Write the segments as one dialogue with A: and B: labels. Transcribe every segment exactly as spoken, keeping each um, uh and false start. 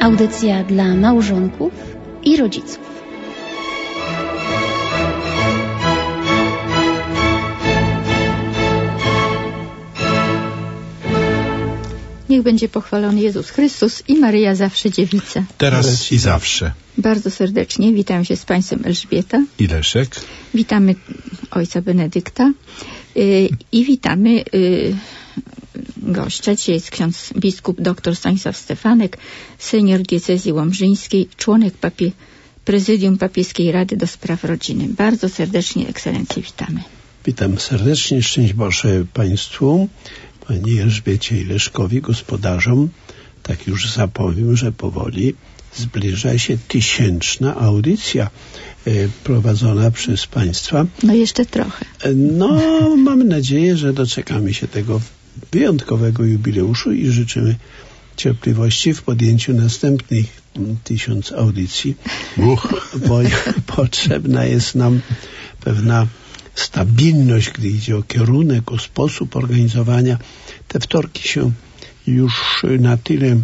A: Audycja dla małżonków i rodziców.
B: Niech będzie pochwalony Jezus Chrystus i Maryja zawsze dziewica.
C: Teraz i zawsze.
B: Bardzo serdecznie witam się z Państwem Elżbieta
C: I Leszek.
B: Witamy ojca Benedykta yy, i witamy yy, gościa. Dzisiaj jest ksiądz biskup dr Stanisław Stefanek, senior diecezji łomżyńskiej, członek papie, prezydium papieskiej Rady do Spraw Rodziny. Bardzo serdecznie, ekscelencję, witamy.
D: Witam serdecznie, szczęść Boże Państwu, Pani Elżbiecie i Leszkowi, gospodarzom. Tak już zapowiem, że powoli zbliża się tysięczna audycja y, prowadzona przez Państwa.
B: No jeszcze trochę.
D: No, mamy nadzieję, że doczekamy się tego wyjątkowego jubileuszu i życzymy cierpliwości w podjęciu następnych tysiąc audycji,
C: Uch.
D: bo potrzebna jest nam pewna stabilność, gdy idzie o kierunek, o sposób organizowania. Te wtorki się już na tyle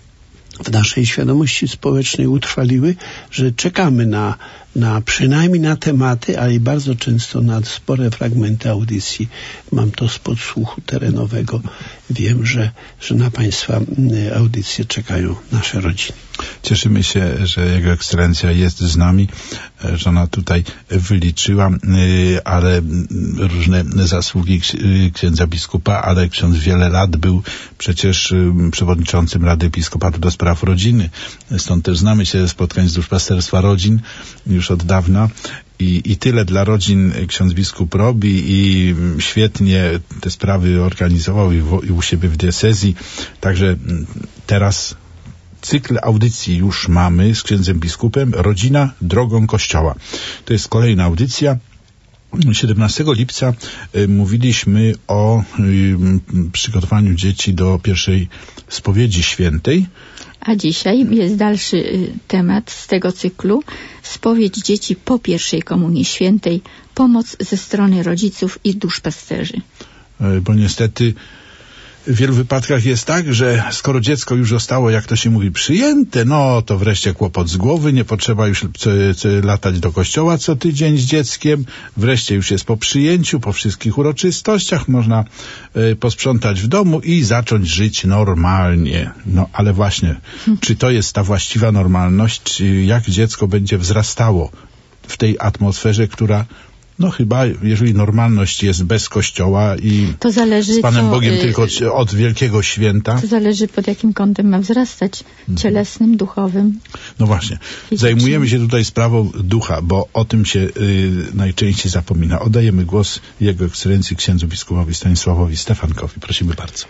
D: w naszej świadomości społecznej utrwaliły, że czekamy na, na przynajmniej na tematy, ale i bardzo często na spore fragmenty audycji. Mam to z podsłuchu terenowego. Wiem, że, że na Państwa audycje czekają nasze rodziny.
C: Cieszymy się, że Jego Ekscelencja jest z nami, że ona tutaj wyliczyła, ale różne zasługi księdza biskupa, ale ksiądz wiele lat był przecież przewodniczącym Rady Episkopatu do Spraw Rodziny. Stąd też znamy się ze spotkań z duszpasterstwa rodzin już od dawna. I, I tyle dla rodzin ksiądz biskup robi i świetnie te sprawy organizował i, w, i u siebie w diecezji. Także teraz cykl audycji już mamy z księdzem biskupem. Rodzina drogą Kościoła. To jest kolejna audycja. siedemnastego lipca y, mówiliśmy o y, przygotowaniu dzieci do pierwszej spowiedzi świętej.
B: A dzisiaj jest dalszy y, temat z tego cyklu. Spowiedź dzieci po pierwszej komunii świętej. Pomoc ze strony rodziców i duszpasterzy.
C: Y, bo niestety w wielu wypadkach jest tak, że skoro dziecko już zostało, jak to się mówi, przyjęte, no to wreszcie kłopot z głowy, nie potrzeba już co, co, latać do kościoła co tydzień z dzieckiem, wreszcie już jest po przyjęciu, po wszystkich uroczystościach, można y, posprzątać w domu i zacząć żyć normalnie. No ale właśnie, hmm. czy to jest ta właściwa normalność, czy jak dziecko będzie wzrastało w tej atmosferze, która no chyba, jeżeli normalność jest bez kościoła i
B: to zależy,
C: z Panem
B: co,
C: Bogiem
B: y,
C: tylko od Wielkiego Święta.
B: To zależy, pod jakim kątem ma wzrastać. Cielesnym, duchowym.
C: No właśnie.
B: Fizycznym.
C: Zajmujemy się tutaj sprawą ducha, bo o tym się y, najczęściej zapomina. Oddajemy głos Jego Ekscelencji księdzu biskupowi Stanisławowi Stefankowi. Prosimy bardzo.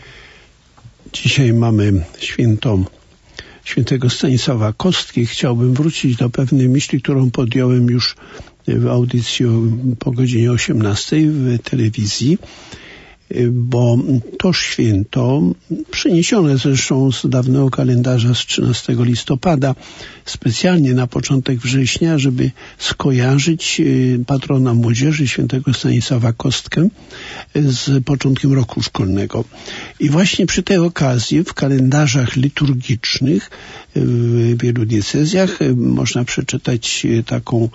D: Dzisiaj mamy święto świętego Stanisława Kostki. Chciałbym wrócić do pewnej myśli, którą podjąłem już w audycji po godzinie osiemnastej w telewizji, bo to święto, przeniesione zresztą z dawnego kalendarza z trzynastego listopada, specjalnie na początek września, żeby skojarzyć patrona młodzieży, świętego Stanisława Kostkę, z początkiem roku szkolnego. I właśnie przy tej okazji w kalendarzach liturgicznych w wielu diecezjach można przeczytać taką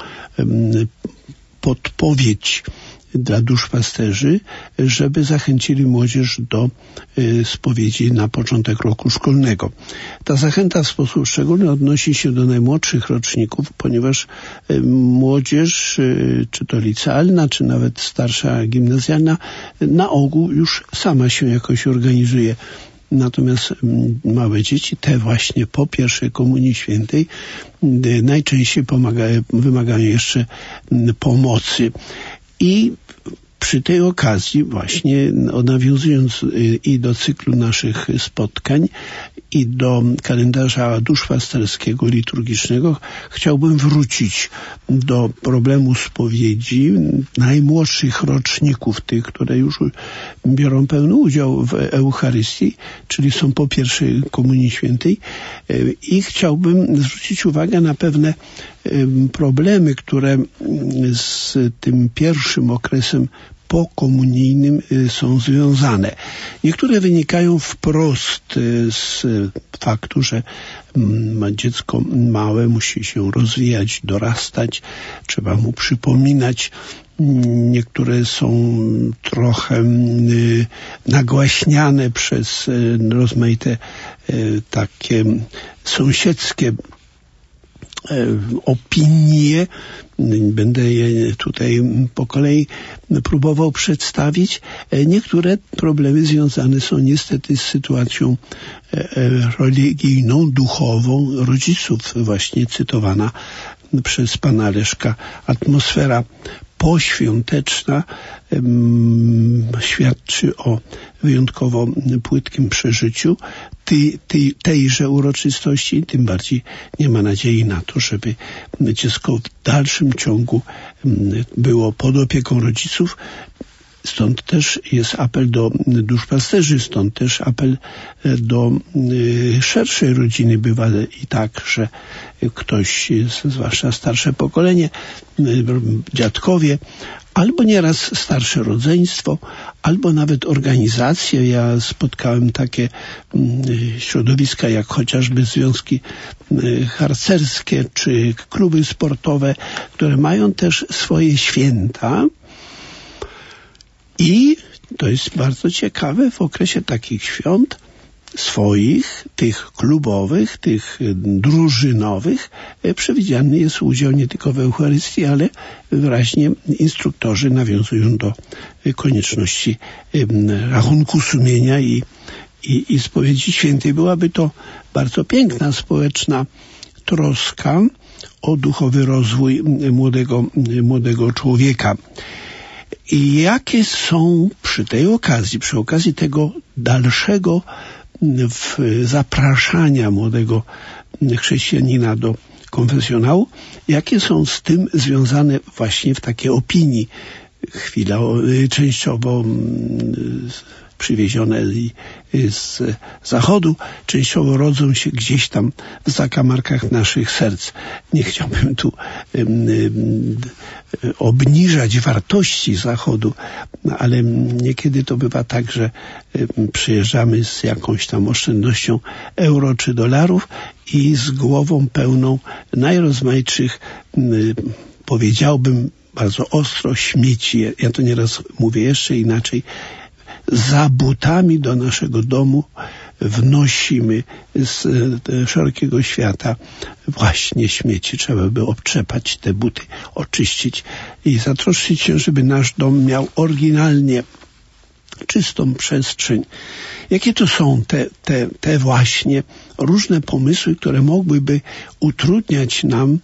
D: podpowiedź dla duszpasterzy, żeby zachęcili młodzież do y, spowiedzi na początek roku szkolnego. Ta zachęta w sposób szczególny odnosi się do najmłodszych roczników, ponieważ y, młodzież, y, czy to licealna, czy nawet starsza gimnazjalna, y, na ogół już sama się jakoś organizuje. Natomiast y, małe dzieci, te właśnie po pierwszej komunii świętej, y, najczęściej pomagają, wymagają jeszcze y, pomocy. I przy tej okazji właśnie, nawiązując i do cyklu naszych spotkań, i do kalendarza duszpasterskiego, liturgicznego, chciałbym wrócić do problemu spowiedzi najmłodszych roczników, tych, które już biorą pełny udział w Eucharystii, czyli są po pierwszej komunii świętej, i chciałbym zwrócić uwagę na pewne problemy, które z tym pierwszym okresem pokomunijnym są związane. Niektóre wynikają wprost z faktu, że dziecko małe musi się rozwijać, dorastać, trzeba mu przypominać. Niektóre są trochę nagłaśniane przez rozmaite takie sąsiedzkie opinie. Będę je tutaj po kolei próbował przedstawić. Niektóre problemy związane są niestety z sytuacją religijną, duchową rodziców, właśnie cytowana przez pana Leszka atmosfera poświąteczna um, świadczy o wyjątkowo płytkim przeżyciu tej, tej, tejże uroczystości. Tym bardziej nie ma nadziei na to, żeby dziecko w dalszym ciągu um, było pod opieką rodziców. Stąd też jest apel do duszpasterzy, stąd też apel do y, szerszej rodziny. Bywa i tak, że ktoś, zwłaszcza starsze pokolenie, y, dziadkowie, albo nieraz starsze rodzeństwo, albo nawet organizacje. Ja spotkałem takie y, środowiska, jak chociażby związki y, harcerskie, czy kluby sportowe, które mają też swoje święta. I to jest bardzo ciekawe, w okresie takich świąt swoich, tych klubowych, tych drużynowych, przewidziany jest udział nie tylko w Eucharystii, ale wyraźnie instruktorzy nawiązują do konieczności rachunku sumienia i, i, i spowiedzi świętej. Byłaby to bardzo piękna społeczna troska o duchowy rozwój młodego, młodego człowieka. I jakie są przy tej okazji, przy okazji tego dalszego w zapraszania młodego chrześcijanina do konfesjonału, jakie są z tym związane właśnie w takiej opinii, chwila częściowo przywiezione z zachodu, częściowo rodzą się gdzieś tam w zakamarkach naszych serc. Nie chciałbym tu um, um, obniżać wartości zachodu, ale niekiedy to bywa tak, że um, przyjeżdżamy z jakąś tam oszczędnością euro czy dolarów i z głową pełną najrozmaitszych, um, powiedziałbym bardzo ostro, śmieci. Ja to nieraz mówię jeszcze inaczej. Za butami do naszego domu wnosimy z e, szerokiego świata właśnie śmieci. Trzeba by obtrzepać te buty, oczyścić i zatroszczyć się, żeby nasz dom miał oryginalnie czystą przestrzeń. Jakie to są te, te, te właśnie różne pomysły, które mogłyby utrudniać nam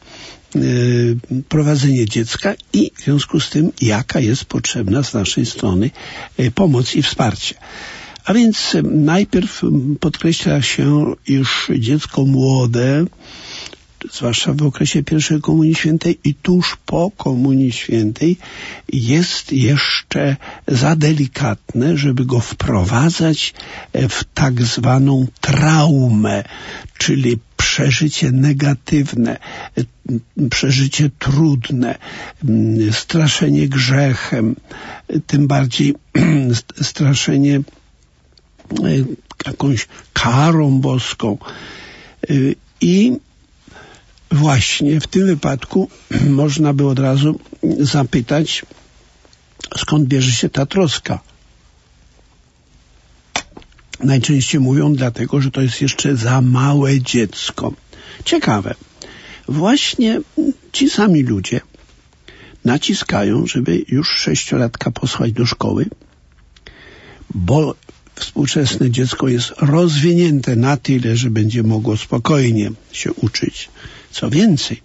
D: prowadzenie dziecka i w związku z tym jaka jest potrzebna z naszej strony pomoc i wsparcie. A więc najpierw podkreśla się, iż dziecko młode, zwłaszcza w okresie pierwszej Komunii Świętej i tuż po Komunii Świętej, jest jeszcze za delikatne, żeby go wprowadzać w tak zwaną traumę, czyli przeżycie negatywne, przeżycie trudne, straszenie grzechem, tym bardziej straszenie jakąś karą boską. I właśnie w tym wypadku można by od razu zapytać, skąd bierze się ta troska. Najczęściej mówią dlatego, że to jest jeszcze za małe dziecko. Ciekawe. Właśnie ci sami ludzie naciskają, żeby już sześciolatka posłać do szkoły, bo współczesne dziecko jest rozwinięte na tyle, że będzie mogło spokojnie się uczyć. Co więcej,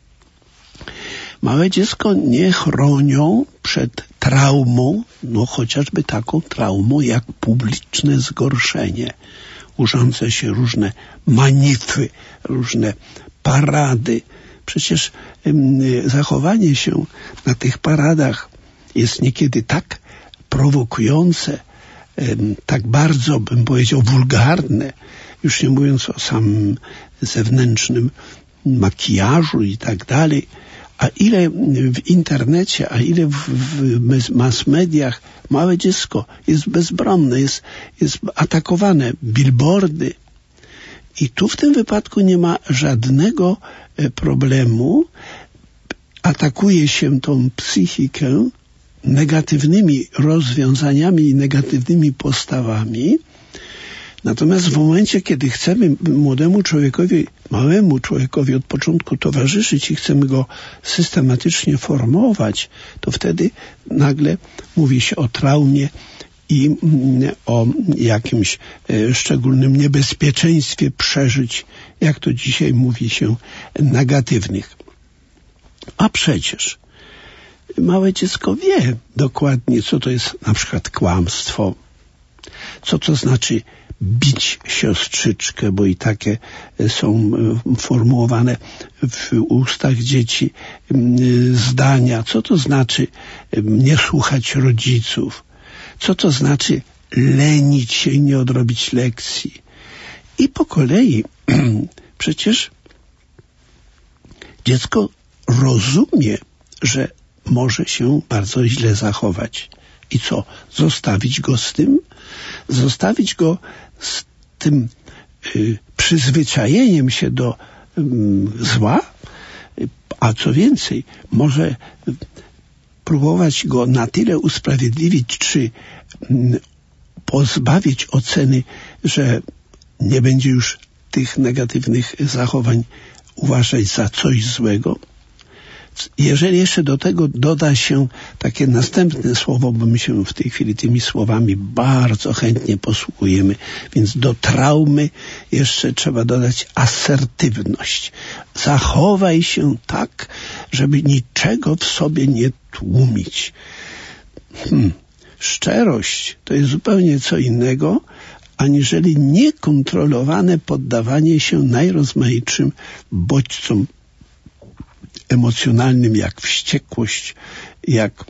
D: małe dziecko nie chronią przed traumą, no chociażby taką traumą jak publiczne zgorszenie. Urządza się różne manify, różne parady. Przecież ym, zachowanie się na tych paradach jest niekiedy tak prowokujące, ym, tak bardzo, bym powiedział, wulgarne, już nie mówiąc o samym zewnętrznym makijażu i tak dalej, A ile w internecie, a ile w, w mass mediach małe dziecko jest bezbronne, jest, jest atakowane, billboardy. I tu w tym wypadku nie ma żadnego problemu. Atakuje się tą psychikę negatywnymi rozwiązaniami i negatywnymi postawami. Natomiast w momencie, kiedy chcemy młodemu człowiekowi, małemu człowiekowi od początku towarzyszyć i chcemy go systematycznie formować, to wtedy nagle mówi się o traumie i o jakimś szczególnym niebezpieczeństwie przeżyć, jak to dzisiaj mówi się, negatywnych. A przecież małe dziecko wie dokładnie, co to jest na przykład kłamstwo, co to znaczy bić siostrzyczkę, bo i takie są formułowane w ustach dzieci zdania. Co to znaczy nie słuchać rodziców? Co to znaczy lenić się i nie odrobić lekcji? I po kolei przecież dziecko rozumie, że może się bardzo źle zachować. I co? Zostawić go z tym? Zostawić go z tym y, przyzwyczajeniem się do y, zła? A co więcej, może y, próbować go na tyle usprawiedliwić, czy y, pozbawić oceny, że nie będzie już tych negatywnych zachowań uważać za coś złego. Jeżeli jeszcze do tego doda się takie następne słowo, bo my się w tej chwili tymi słowami bardzo chętnie posługujemy, więc do traumy jeszcze trzeba dodać asertywność. Zachowaj się tak, żeby niczego w sobie nie tłumić. Hmm. Szczerość to jest zupełnie co innego, aniżeli niekontrolowane poddawanie się najrozmaitszym bodźcom emocjonalnym, jak wściekłość, jak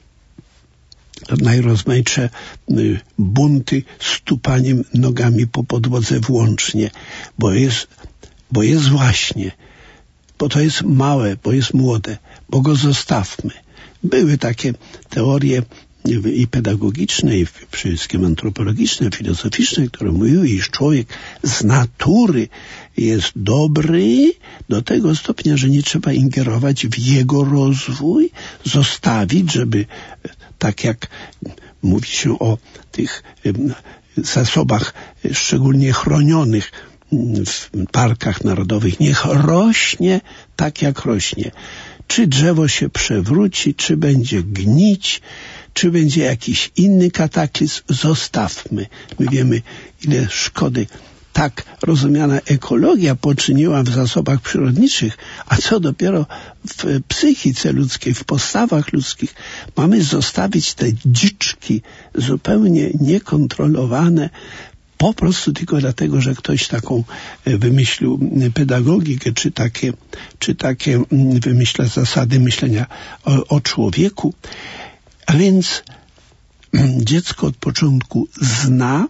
D: najrozmaitsze bunty z tupaniem nogami po podłodze włącznie, bo jest, bo jest właśnie, bo to jest małe, bo jest młode, bo go zostawmy. Były takie teorie i pedagogiczne, i przede wszystkim antropologiczne, filozoficzne, które mówiły, iż człowiek z natury jest dobry do tego stopnia, że nie trzeba ingerować w jego rozwój, zostawić, żeby tak jak mówi się o tych zasobach szczególnie chronionych w parkach narodowych, niech rośnie tak jak rośnie. Czy drzewo się przewróci, czy będzie gnić, czy będzie jakiś inny kataklizm, zostawmy. My wiemy, ile szkody tak rozumiana ekologia poczyniła w zasobach przyrodniczych, a co dopiero w psychice ludzkiej, w postawach ludzkich. Mamy zostawić te dziczki zupełnie niekontrolowane, po prostu tylko dlatego, że ktoś taką wymyślił pedagogikę, czy takie, czy takie wymyśla zasady myślenia o, o człowieku. A więc dziecko od początku zna,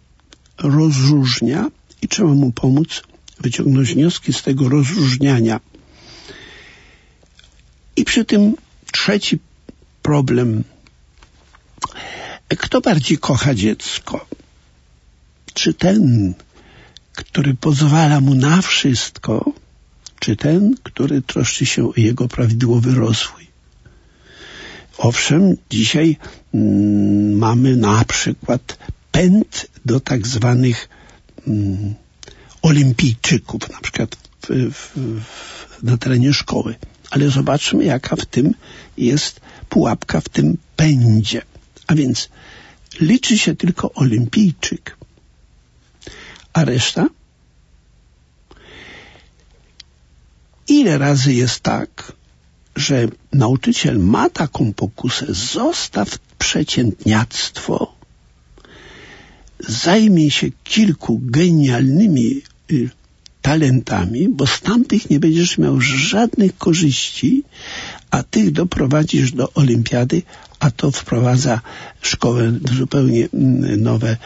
D: rozróżnia i trzeba mu pomóc wyciągnąć wnioski z tego rozróżniania. I przy tym trzeci problem. Kto bardziej kocha dziecko? Czy ten, który pozwala mu na wszystko, czy ten, który troszczy się o jego prawidłowy rozwój? Owszem, dzisiaj mm, mamy na przykład pęd do tak zwanych mm, olimpijczyków, na przykład w, w, w, na terenie szkoły. Ale zobaczmy, jaka w tym jest pułapka, w tym pędzie. A więc liczy się tylko olimpijczyk. A reszta? Ile razy jest tak, że nauczyciel ma taką pokusę, zostaw przeciętniactwo, zajmie się kilku genialnymi y, talentami, bo z tamtych nie będziesz miał żadnych korzyści, a tych doprowadzisz do olimpiady, a to wprowadza szkołę w zupełnie nowe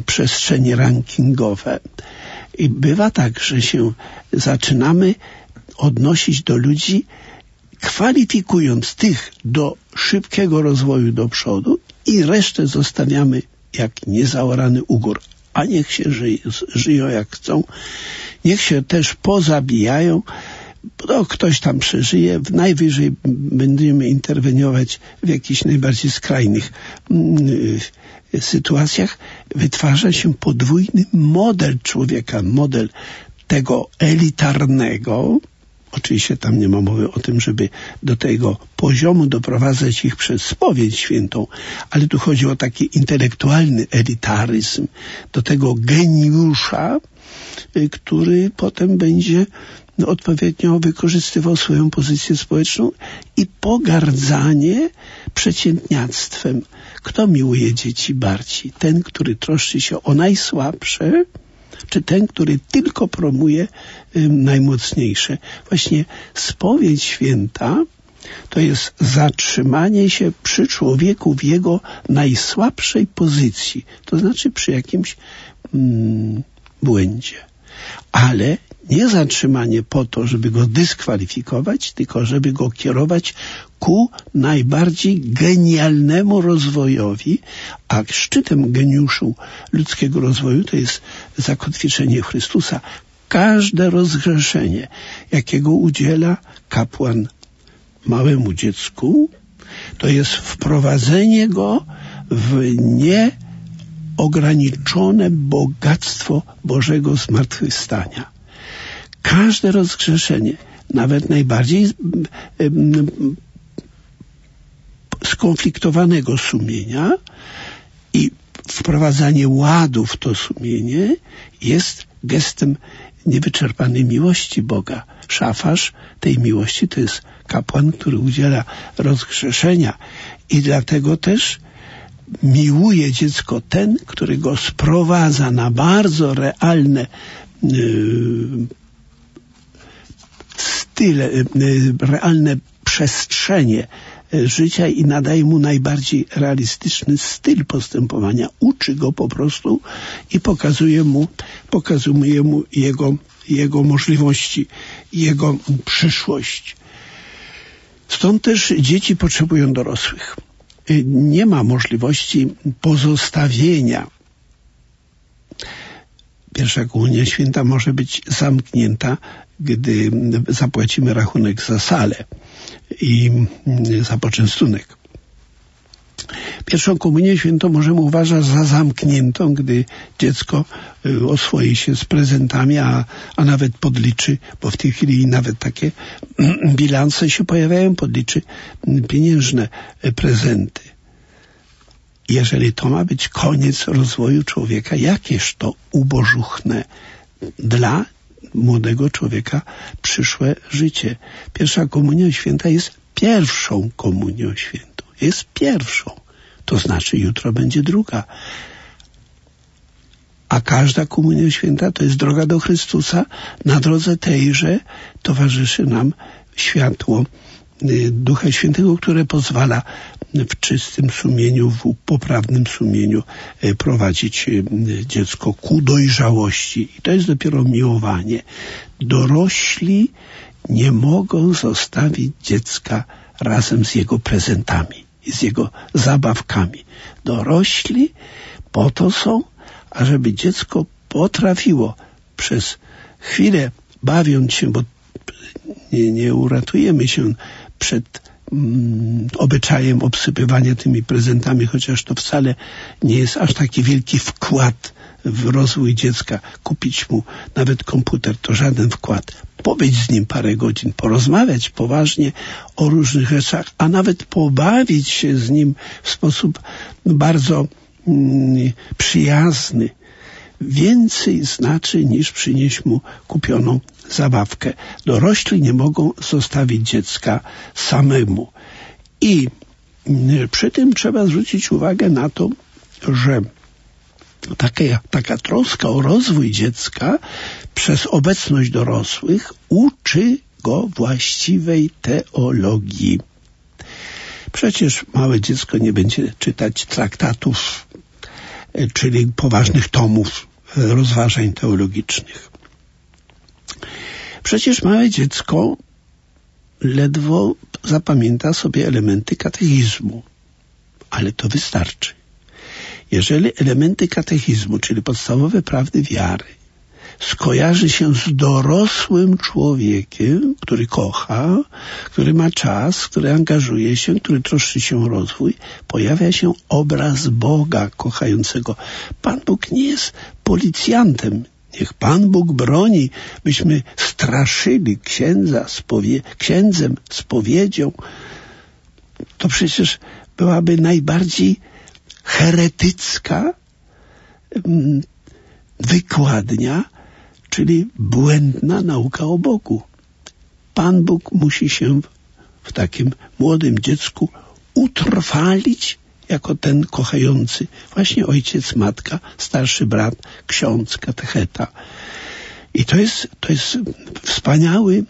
D: przestrzenie rankingowe. I bywa tak, że się zaczynamy odnosić do ludzi, kwalifikując tych do szybkiego rozwoju do przodu i resztę zostawiamy jak niezaorany ugór. A niech się żyj, żyją jak chcą, niech się też pozabijają, no, ktoś tam przeżyje, najwyżej będziemy interweniować w jakichś najbardziej skrajnych y, sytuacjach. Wytwarza się podwójny model człowieka, model tego elitarnego. Oczywiście tam nie ma mowy o tym, żeby do tego poziomu doprowadzać ich przez spowiedź świętą, ale tu chodzi o taki intelektualny elitaryzm, do tego geniusza, y, który potem będzie odpowiednio wykorzystywał swoją pozycję społeczną i pogardzanie przeciętniactwem. Kto miłuje dzieci bardziej? Ten, który troszczy się o najsłabsze, czy ten, który tylko promuje y, najmocniejsze? Właśnie spowiedź święta to jest zatrzymanie się przy człowieku w jego najsłabszej pozycji, to znaczy przy jakimś mm, błędzie. Ale nie zatrzymanie po to, żeby go dyskwalifikować, tylko żeby go kierować ku najbardziej genialnemu rozwojowi, a szczytem geniuszu ludzkiego rozwoju to jest zakotwiczenie Chrystusa. Każde rozgrzeszenie, jakiego udziela kapłan małemu dziecku, to jest wprowadzenie go w nieograniczone bogactwo Bożego zmartwychwstania. Każde rozgrzeszenie, nawet najbardziej skonfliktowanego sumienia i wprowadzanie ładu w to sumienie jest gestem niewyczerpanej miłości Boga. Szafarz tej miłości to jest kapłan, który udziela rozgrzeszenia i dlatego też miłuje dziecko ten, który go sprowadza na bardzo realne yy, style, yy, realne przestrzenie życia i nadaje mu najbardziej realistyczny styl postępowania. Uczy go po prostu i pokazuje mu, pokazuje mu jego, jego możliwości, jego przyszłość. Stąd też dzieci potrzebują dorosłych. Nie ma możliwości pozostawienia. Pierwsza komunia święta może być zamknięta, gdy zapłacimy rachunek za salę i za poczęstunek. Pierwszą komunię świętą możemy uważać za zamkniętą, gdy dziecko oswoi się z prezentami, a, a nawet podliczy, bo w tej chwili nawet takie bilanse się pojawiają, podliczy pieniężne prezenty. Jeżeli to ma być koniec rozwoju człowieka, jakież to ubożuchne dla młodego człowieka przyszłe życie. Pierwsza komunia święta jest pierwszą komunią świętą. Jest pierwszą. To znaczy jutro będzie druga. A każda komunia święta to jest droga do Chrystusa. Na drodze tejże towarzyszy nam światło Ducha Świętego, które pozwala w czystym sumieniu, w poprawnym sumieniu prowadzić dziecko ku dojrzałości. I to jest dopiero miłowanie. Dorośli nie mogą zostawić dziecka razem z jego prezentami i z jego zabawkami. Dorośli po to są, ażeby dziecko potrafiło przez chwilę, bawiąc się, bo nie, nie uratujemy się przed mm, obyczajem obsypywania tymi prezentami, chociaż to wcale nie jest aż taki wielki wkład w rozwój dziecka. Kupić mu nawet komputer to żaden wkład. Pobyć z nim parę godzin, porozmawiać poważnie o różnych rzeczach, a nawet pobawić się z nim w sposób bardzo mm, przyjazny. Więcej znaczy niż przynieść mu kupioną zabawkę. Dorośli nie mogą zostawić dziecka samemu. I przy tym trzeba zwrócić uwagę na to, że taka, taka troska o rozwój dziecka przez obecność dorosłych uczy go właściwej teologii. Przecież małe dziecko nie będzie czytać traktatów, czyli poważnych tomów rozważań teologicznych. Przecież małe dziecko ledwo zapamięta sobie elementy katechizmu, ale to wystarczy. Jeżeli elementy katechizmu, czyli podstawowe prawdy wiary, skojarzy się z dorosłym człowiekiem, który kocha, który ma czas, który angażuje się, który troszczy się o rozwój, pojawia się obraz Boga kochającego. Pan Bóg nie jest policjantem. Niech Pan Bóg broni, byśmy straszyli księdza spowie- księdzem, spowiedzią. To przecież byłaby najbardziej heretycka mm, wykładnia, czyli błędna nauka o Bogu. Pan Bóg musi się w, w takim młodym dziecku utrwalić jako ten kochający, właśnie ojciec, matka, starszy brat, ksiądz, katecheta. I to jest, to jest wspaniały,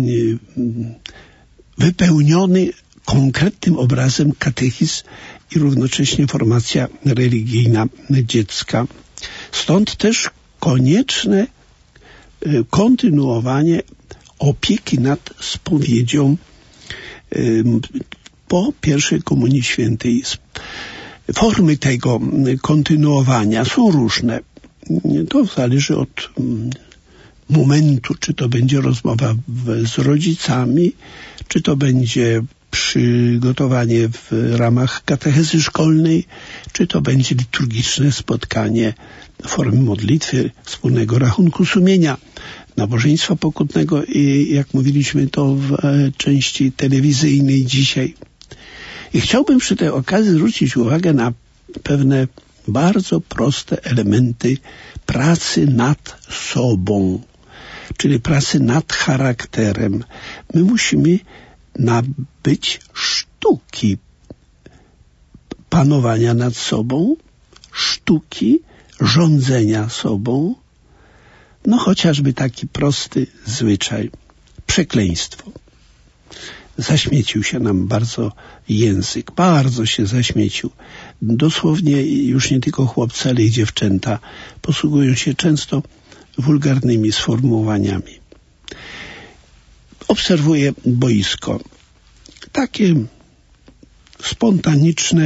D: wypełniony konkretnym obrazem katechizm i równocześnie formacja religijna dziecka. Stąd też konieczne kontynuowanie opieki nad spowiedzią po pierwszej Komunii Świętej. Formy tego kontynuowania są różne. To zależy od momentu, czy to będzie rozmowa z rodzicami, czy to będzie przygotowanie w ramach katechezy szkolnej, czy to będzie liturgiczne spotkanie w formie modlitwy, wspólnego rachunku sumienia, nabożeństwa pokutnego i jak mówiliśmy to w części telewizyjnej dzisiaj. I chciałbym przy tej okazji zwrócić uwagę na pewne bardzo proste elementy pracy nad sobą, czyli pracy nad charakterem. My musimy nabyć sztuki panowania nad sobą, sztuki rządzenia sobą, no chociażby taki prosty zwyczaj, przekleństwo. Zaśmiecił się nam bardzo język, bardzo się zaśmiecił. Dosłownie już nie tylko chłopcy, ale i dziewczęta posługują się często wulgarnymi sformułowaniami. Obserwuję boisko. Takie spontaniczne,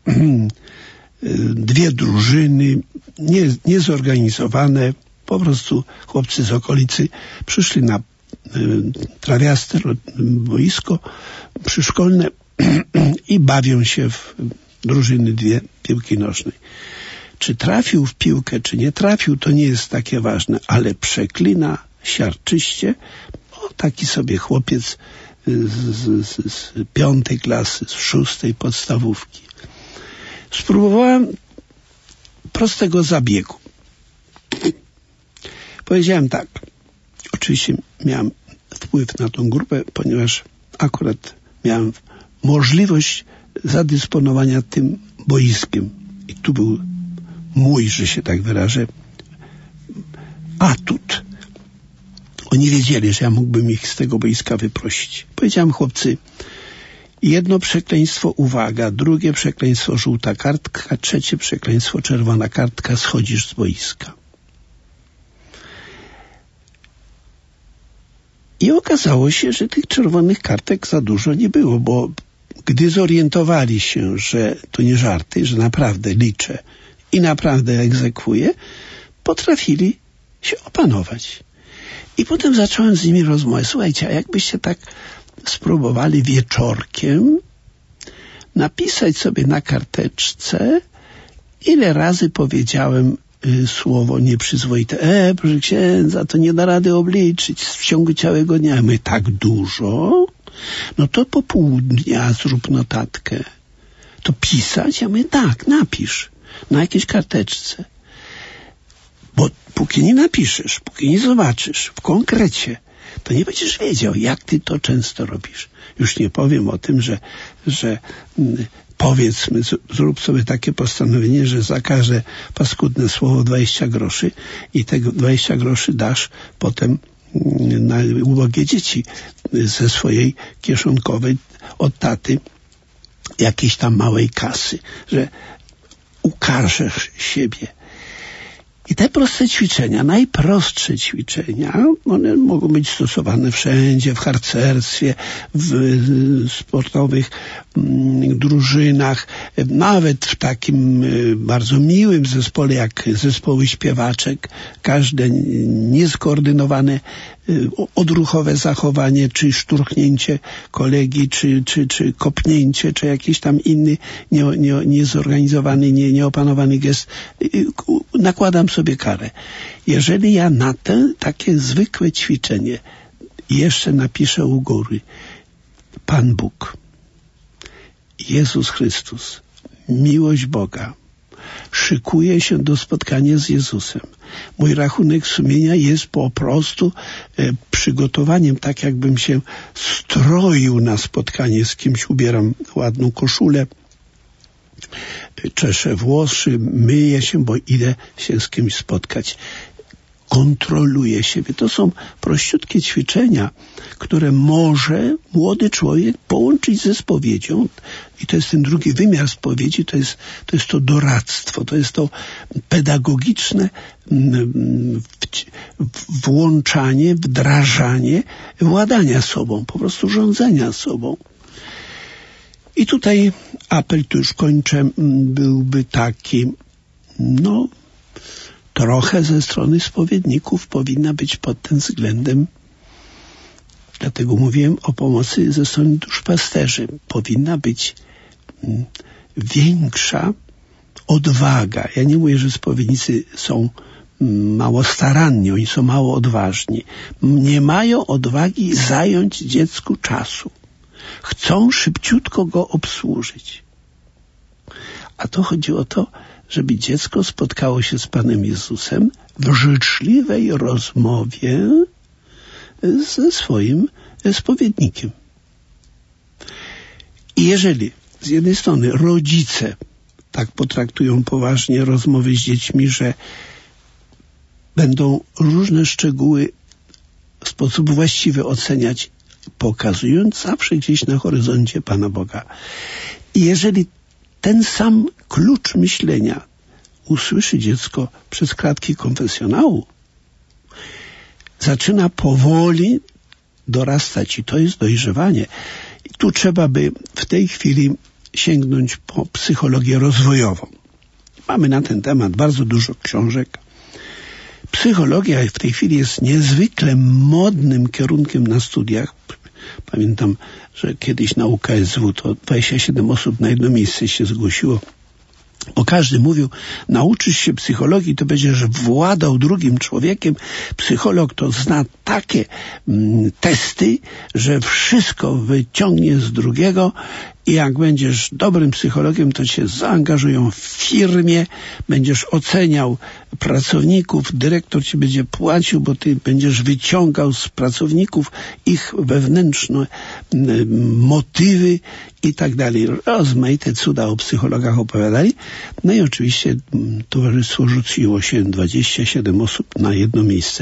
D: dwie drużyny, nie, niezorganizowane. Po prostu chłopcy z okolicy przyszli na trawiaste boisko przyszkolne i bawią się w drużyny dwie piłki nożnej. Czy trafił w piłkę, czy nie trafił, to nie jest takie ważne, ale przeklina siarczyście. O, taki sobie chłopiec z, z, z piątej klasy, z szóstej podstawówki. Spróbowałem prostego zabiegu. Powiedziałem tak. Oczywiście miałem wpływ na tą grupę, ponieważ akurat miałem możliwość zadysponowania tym boiskiem. I tu był mój, że się tak wyrażę, atut. Oni wiedzieli, że ja mógłbym ich z tego boiska wyprosić. Powiedziałem, chłopcy, jedno przekleństwo, uwaga, drugie przekleństwo, żółta kartka, trzecie przekleństwo, czerwona kartka, schodzisz z boiska. I okazało się, że tych czerwonych kartek za dużo nie było, bo gdy zorientowali się, że to nie żarty, że naprawdę liczę i naprawdę egzekwuję, potrafili się opanować. I potem zacząłem z nimi rozmowę. Słuchajcie, a jakbyście tak spróbowali wieczorkiem napisać sobie na karteczce, ile razy powiedziałem y, słowo nieprzyzwoite. E, proszę księdza, to nie da rady obliczyć w ciągu całego dnia. My tak dużo? No to po pół dnia zrób notatkę. To pisać? Ja mówię, tak, napisz. Na jakiejś karteczce. Bo póki nie napiszesz, póki nie zobaczysz w konkrecie, to nie będziesz wiedział, jak ty to często robisz. Już nie powiem o tym, że, że mm, powiedzmy, z, zrób sobie takie postanowienie, że za każde paskudne słowo dwadzieścia groszy i tego dwadzieścia groszy dasz potem mm, na ubogie dzieci ze swojej kieszonkowej od taty jakiejś tam małej kasy, że ukażesz siebie. I te proste ćwiczenia, najprostsze ćwiczenia, one mogą być stosowane wszędzie, w harcerstwie, w sportowych mm, drużynach, nawet w takim y, bardzo miłym zespole jak zespoły śpiewaczek. Każde nieskoordynowane y, odruchowe zachowanie, czy szturchnięcie kolegi, czy, czy, czy kopnięcie, czy jakiś tam inny nie, nie, niezorganizowany, nie, nieopanowany gest, y, nakładam sobie karę. Jeżeli ja na te takie zwykłe ćwiczenie jeszcze napiszę u góry Pan Bóg, Jezus Chrystus, miłość Boga, szykuję się do spotkania z Jezusem. Mój rachunek sumienia jest po prostu e, przygotowaniem, tak jakbym się stroił na spotkanie z kimś, ubieram ładną koszulę, czeszę włosy, myję się, bo idę się z kimś spotkać. Kontroluję siebie. To są prościutkie ćwiczenia, które może młody człowiek połączyć ze spowiedzią. I to jest ten drugi wymiar spowiedzi, to jest to, jest to doradztwo, to jest to pedagogiczne włączanie, wdrażanie, władania sobą, po prostu rządzenia sobą. I tutaj apel, tu już kończę, byłby taki, no, trochę ze strony spowiedników powinna być pod tym względem, dlatego mówiłem o pomocy ze strony duszpasterzy, powinna być mm, większa odwaga. Ja nie mówię, że spowiednicy są mm, mało staranni, oni są mało odważni. Nie mają odwagi zająć dziecku czasu. Chcą szybciutko go obsłużyć. A to chodzi o to, żeby dziecko spotkało się z Panem Jezusem w życzliwej rozmowie ze swoim spowiednikiem. I jeżeli z jednej strony rodzice tak potraktują poważnie rozmowy z dziećmi, że będą różne szczegóły w sposób właściwy oceniać, pokazując zawsze gdzieś na horyzoncie Pana Boga. I jeżeli ten sam klucz myślenia usłyszy dziecko przez kratki konfesjonału, zaczyna powoli dorastać i to jest dojrzewanie. I tu trzeba by w tej chwili sięgnąć po psychologię rozwojową. Mamy na ten temat bardzo dużo książek. Psychologia w tej chwili jest niezwykle modnym kierunkiem na studiach. Pamiętam, że kiedyś na U K S W to dwadzieścia siedem osób na jedno miejsce się zgłosiło, bo każdy mówił, nauczysz się psychologii, to będziesz władał drugim człowiekiem. Psycholog to zna takie mm, testy, że wszystko wyciągnie z drugiego i jak będziesz dobrym psychologiem, to cię zaangażują w firmie, będziesz oceniał pracowników, dyrektor ci będzie płacił, bo ty będziesz wyciągał z pracowników ich wewnętrzne motywy i tak dalej. Rozmaite cuda o psychologach opowiadali. No i oczywiście towarzystwo rzuciło się dwadzieścia siedem osób na jedno miejsce.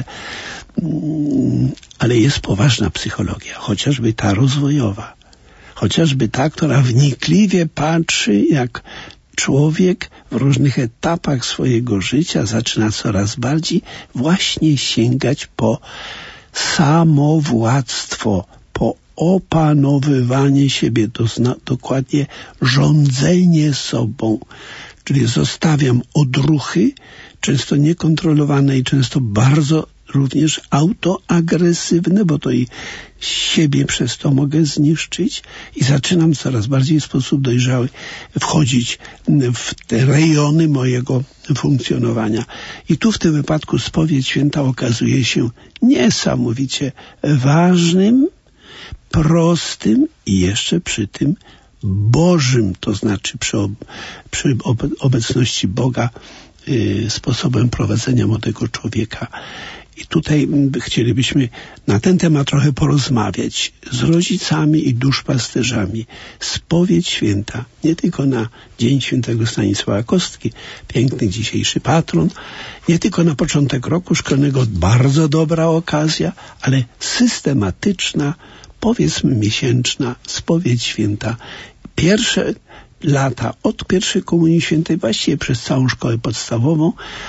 D: Ale jest poważna psychologia, chociażby ta rozwojowa. Chociażby ta, która wnikliwie patrzy, jak człowiek w różnych etapach swojego życia zaczyna coraz bardziej właśnie sięgać po samowładztwo, po opanowywanie siebie, to zna, dokładnie rządzenie sobą. Czyli zostawiam odruchy, często niekontrolowane i często bardzo również autoagresywne, bo to i siebie przez to mogę zniszczyć i zaczynam coraz bardziej w sposób dojrzały wchodzić w te rejony mojego funkcjonowania. I tu w tym wypadku spowiedź święta okazuje się niesamowicie ważnym, prostym i jeszcze przy tym Bożym, to znaczy przy, ob, przy obecności Boga y, sposobem prowadzenia młodego człowieka. I tutaj chcielibyśmy na ten temat trochę porozmawiać z rodzicami i duszpasterzami. Spowiedź święta, nie tylko na Dzień Świętego Stanisława Kostki, piękny dzisiejszy patron, nie tylko na początek roku szkolnego, bardzo dobra okazja, ale systematyczna, powiedzmy miesięczna spowiedź święta. Pierwsze lata od pierwszej Komunii Świętej, właściwie przez całą szkołę podstawową,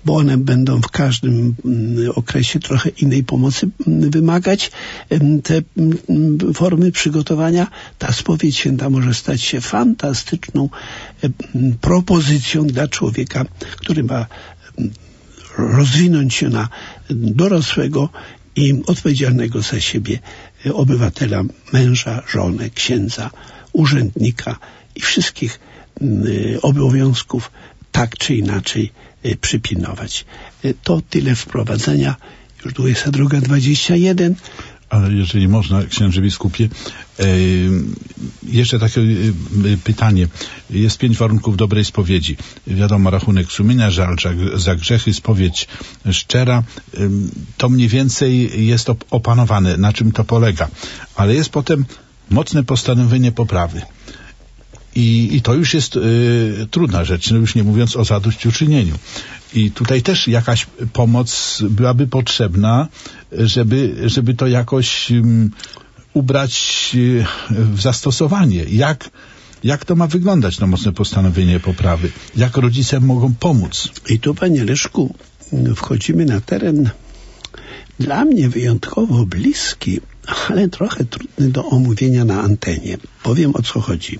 D: bo one będą w każdym okresie trochę innej pomocy wymagać. Te formy przygotowania, ta spowiedź święta może stać się fantastyczną propozycją dla człowieka, który ma rozwinąć się na dorosłego i odpowiedzialnego za siebie obywatela, męża, żonę, księdza, urzędnika i wszystkich y, obowiązków tak czy inaczej y, przypilnować. Y, to tyle wprowadzenia. Już dwudziesta druga dwadzieścia jeden.
C: Ale jeżeli można, księże biskupie, e, jeszcze takie e, pytanie. Jest pięć warunków dobrej spowiedzi. Wiadomo, rachunek sumienia, żal za grzechy, spowiedź szczera. E, to mniej więcej jest op- opanowane, na czym to polega. Ale jest potem mocne postanowienie poprawy. I, i to już jest e, trudna rzecz, no już nie mówiąc o zadośćuczynieniu. I tutaj też jakaś pomoc byłaby potrzebna, żeby, żeby to jakoś um, ubrać w zastosowanie. Jak, jak to ma wyglądać, to mocne postanowienie poprawy? Jak rodzice mogą pomóc?
D: I tu, panie Leszku, wchodzimy na teren dla mnie wyjątkowo bliski, ale trochę trudny do omówienia na antenie. Powiem, o co chodzi.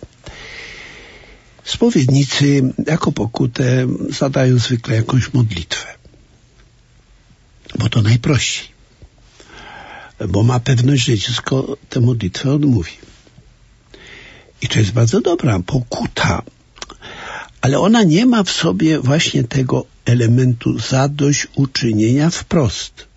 D: Spowiednicy jako pokutę zadają zwykle jakąś modlitwę. Bo to najprościej. Bo ma pewność, że dziecko tę modlitwę odmówi. I to jest bardzo dobra pokuta. Ale ona nie ma w sobie właśnie tego elementu zadośćuczynienia wprost.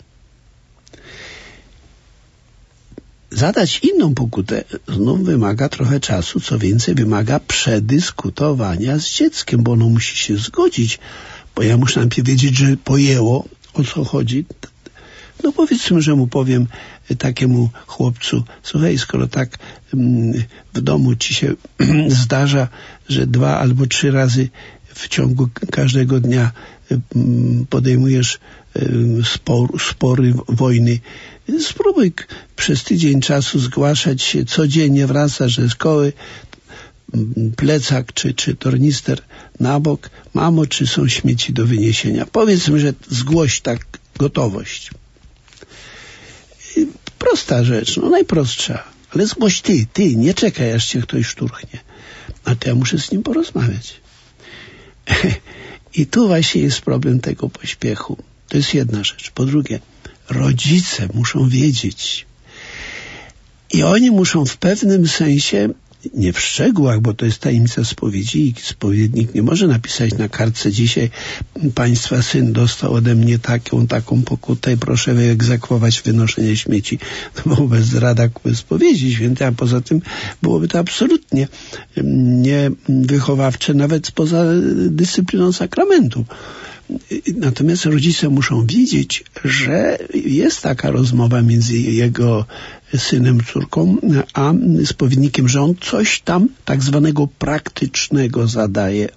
D: Zadać inną pokutę znów wymaga trochę czasu, co więcej wymaga przedyskutowania z dzieckiem, bo ono musi się zgodzić, bo ja muszę najpierw wiedzieć, że pojęło, o co chodzi. No powiedzmy, że mu powiem takiemu chłopcu, słuchaj, skoro tak w domu ci się zdarza, że dwa albo trzy razy w ciągu każdego dnia podejmujesz spor, spory, wojny, spróbuj przez tydzień czasu zgłaszać się codziennie, wracasz ze szkoły, plecak czy, czy tornister na bok, mamo, czy są śmieci do wyniesienia. Powiedzmy, że zgłoś tak gotowość. Prosta rzecz, no najprostsza, ale zgłoś ty, ty, nie czekaj, aż cię ktoś szturchnie. A to ja muszę z nim porozmawiać. I tu właśnie jest problem tego pośpiechu. To jest jedna rzecz. Po drugie, rodzice muszą wiedzieć. I oni muszą w pewnym sensie, nie w szczegółach, bo to jest tajemnica spowiedzi i spowiednik nie może napisać na kartce dzisiaj państwa syn dostał ode mnie taką, taką pokutę i proszę wyegzekwować wynoszenie śmieci. To byłoby zdrada ku spowiedzi świętej, a poza tym byłoby to absolutnie niewychowawcze, nawet spoza dyscypliną sakramentu. Natomiast rodzice muszą wiedzieć, że jest taka rozmowa między jego synem, córką, a spowiednikiem, że on coś tam tak zwanego praktycznego zadaje.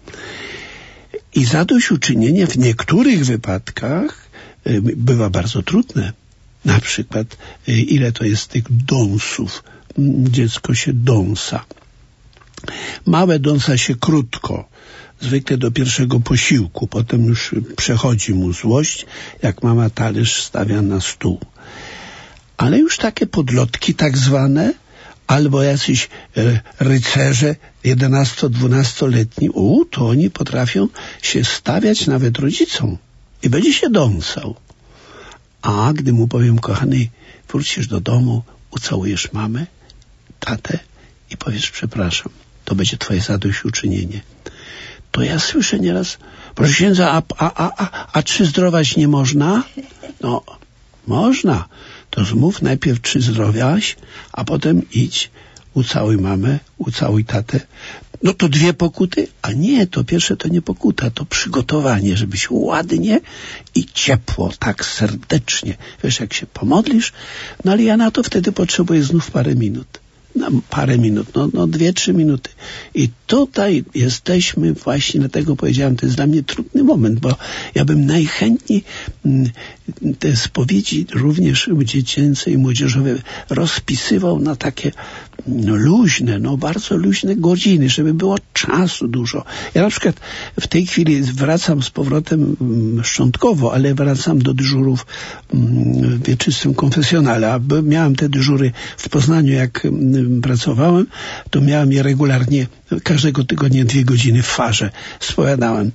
D: I zadośćuczynienie w niektórych wypadkach bywa bardzo trudne. Na przykład, ile to jest tych dąsów. Dziecko się dąsa. Małe dąsa się krótko. Zwykle do pierwszego posiłku. Potem już przechodzi mu złość, jak mama talerz stawia na stół. Ale już takie podlotki tak zwane, albo jacyś e, rycerze jedenasto-dwunastoletni, u, to oni potrafią się stawiać nawet rodzicom i będzie się dąsał. A gdy mu powiem, kochany, wrócisz do domu, ucałujesz mamę, tatę i powiesz przepraszam, to będzie twoje zadośćuczynienie. To ja słyszę nieraz, proszę księdza, a, a, a, a, a czy zdrować nie można? No, można. To zmów najpierw, czy zdrowiaś, a potem idź, ucałuj mamę, ucałuj tatę. No to dwie pokuty? A nie, to pierwsze to nie pokuta, to przygotowanie, żebyś ładnie i ciepło, tak serdecznie. Wiesz, jak się pomodlisz, no ale ja na to wtedy potrzebuję znów parę minut. No, parę minut, no, no dwie, trzy minuty. I tutaj jesteśmy właśnie, dlatego powiedziałem, to jest dla mnie trudny moment, bo ja bym najchętniej te spowiedzi również dziecięce i młodzieżowe rozpisywał na takie no, luźne, no bardzo luźne godziny, żeby było czasu dużo. Ja na przykład w tej chwili wracam z powrotem szczątkowo, ale wracam do dyżurów w wieczystym konfesjonale, a miałem te dyżury w Poznaniu, jak pracowałem, to miałem je regularnie każdego tygodnia dwie godziny w farze. Spowiadałem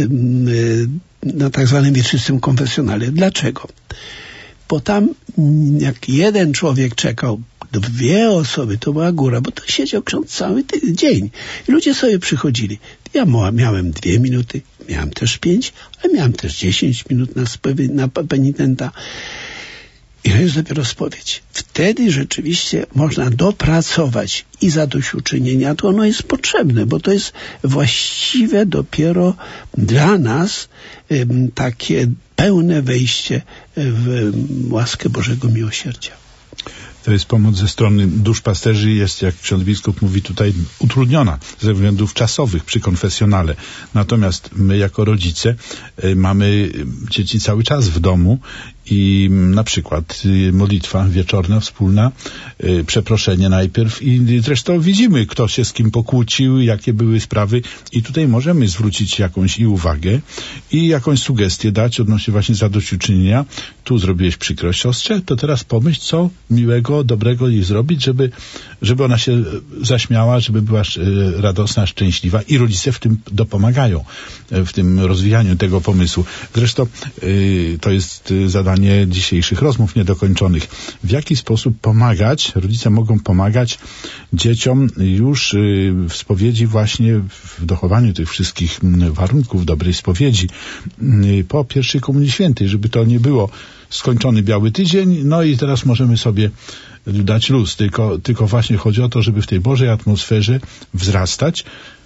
D: na tak zwanym wieczystym konfesjonale. Dlaczego? Bo tam jak jeden człowiek czekał, dwie osoby, to była góra, bo to siedział ksiądz cały dzień. I ludzie sobie przychodzili. Ja miałem dwie minuty, miałem też pięć, ale miałem też dziesięć minut na, spowie- na penitenta. I to jest dopiero spowiedź. Wtedy rzeczywiście można dopracować i zadośćuczynienia, to ono jest potrzebne, bo to jest właściwe dopiero dla nas um, takie pełne wejście w łaskę Bożego Miłosierdzia.
C: To jest pomoc ze strony duszpasterzy, jest, jak ksiądz biskup mówi tutaj, utrudniona ze względów czasowych przy konfesjonale. Natomiast my jako rodzice y, mamy dzieci cały czas w domu i na przykład y, modlitwa wieczorna, wspólna, y, przeproszenie najpierw i zresztą widzimy, kto się z kim pokłócił, jakie były sprawy i tutaj możemy zwrócić jakąś i uwagę i jakąś sugestię dać odnośnie właśnie zadośćuczynienia. Tu zrobiłeś przykrość siostrze, to teraz pomyśl, co miłego, dobrego jej zrobić, żeby, żeby ona się zaśmiała, żeby była radosna, szczęśliwa i rodzice w tym dopomagają, w tym rozwijaniu tego pomysłu. Zresztą yy, to jest zadanie dzisiejszych rozmów niedokończonych. W jaki sposób pomagać, rodzice mogą pomagać dzieciom już yy, w spowiedzi właśnie, w dochowaniu tych wszystkich warunków dobrej spowiedzi yy, po pierwszej Komunii Świętej, żeby to nie było skończony biały tydzień, no i teraz możemy sobie dać luz. Tylko, tylko właśnie chodzi o to, żeby w tej Bożej atmosferze wzrastać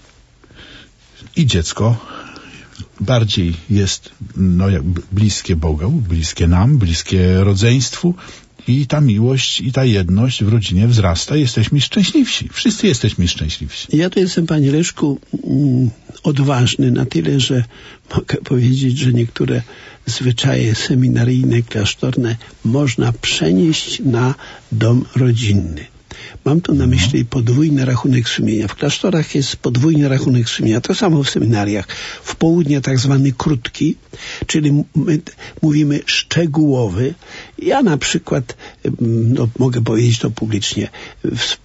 C: i dziecko bardziej jest no, jakby bliskie Bogu, bliskie nam, bliskie rodzeństwu i ta miłość i ta jedność w rodzinie wzrasta. Jesteśmy szczęśliwsi. Wszyscy jesteśmy szczęśliwsi.
D: Ja tu jestem, panie Leszku, odważny na tyle, że mogę powiedzieć, że niektóre zwyczaje seminaryjne, klasztorne można przenieść na dom rodzinny. Mam tu na myśli podwójny rachunek sumienia. W klasztorach jest podwójny rachunek sumienia. To samo w seminariach. W południe tak zwany krótki, czyli my mówimy szczegółowy. Ja na przykład, no, mogę powiedzieć to publicznie, w,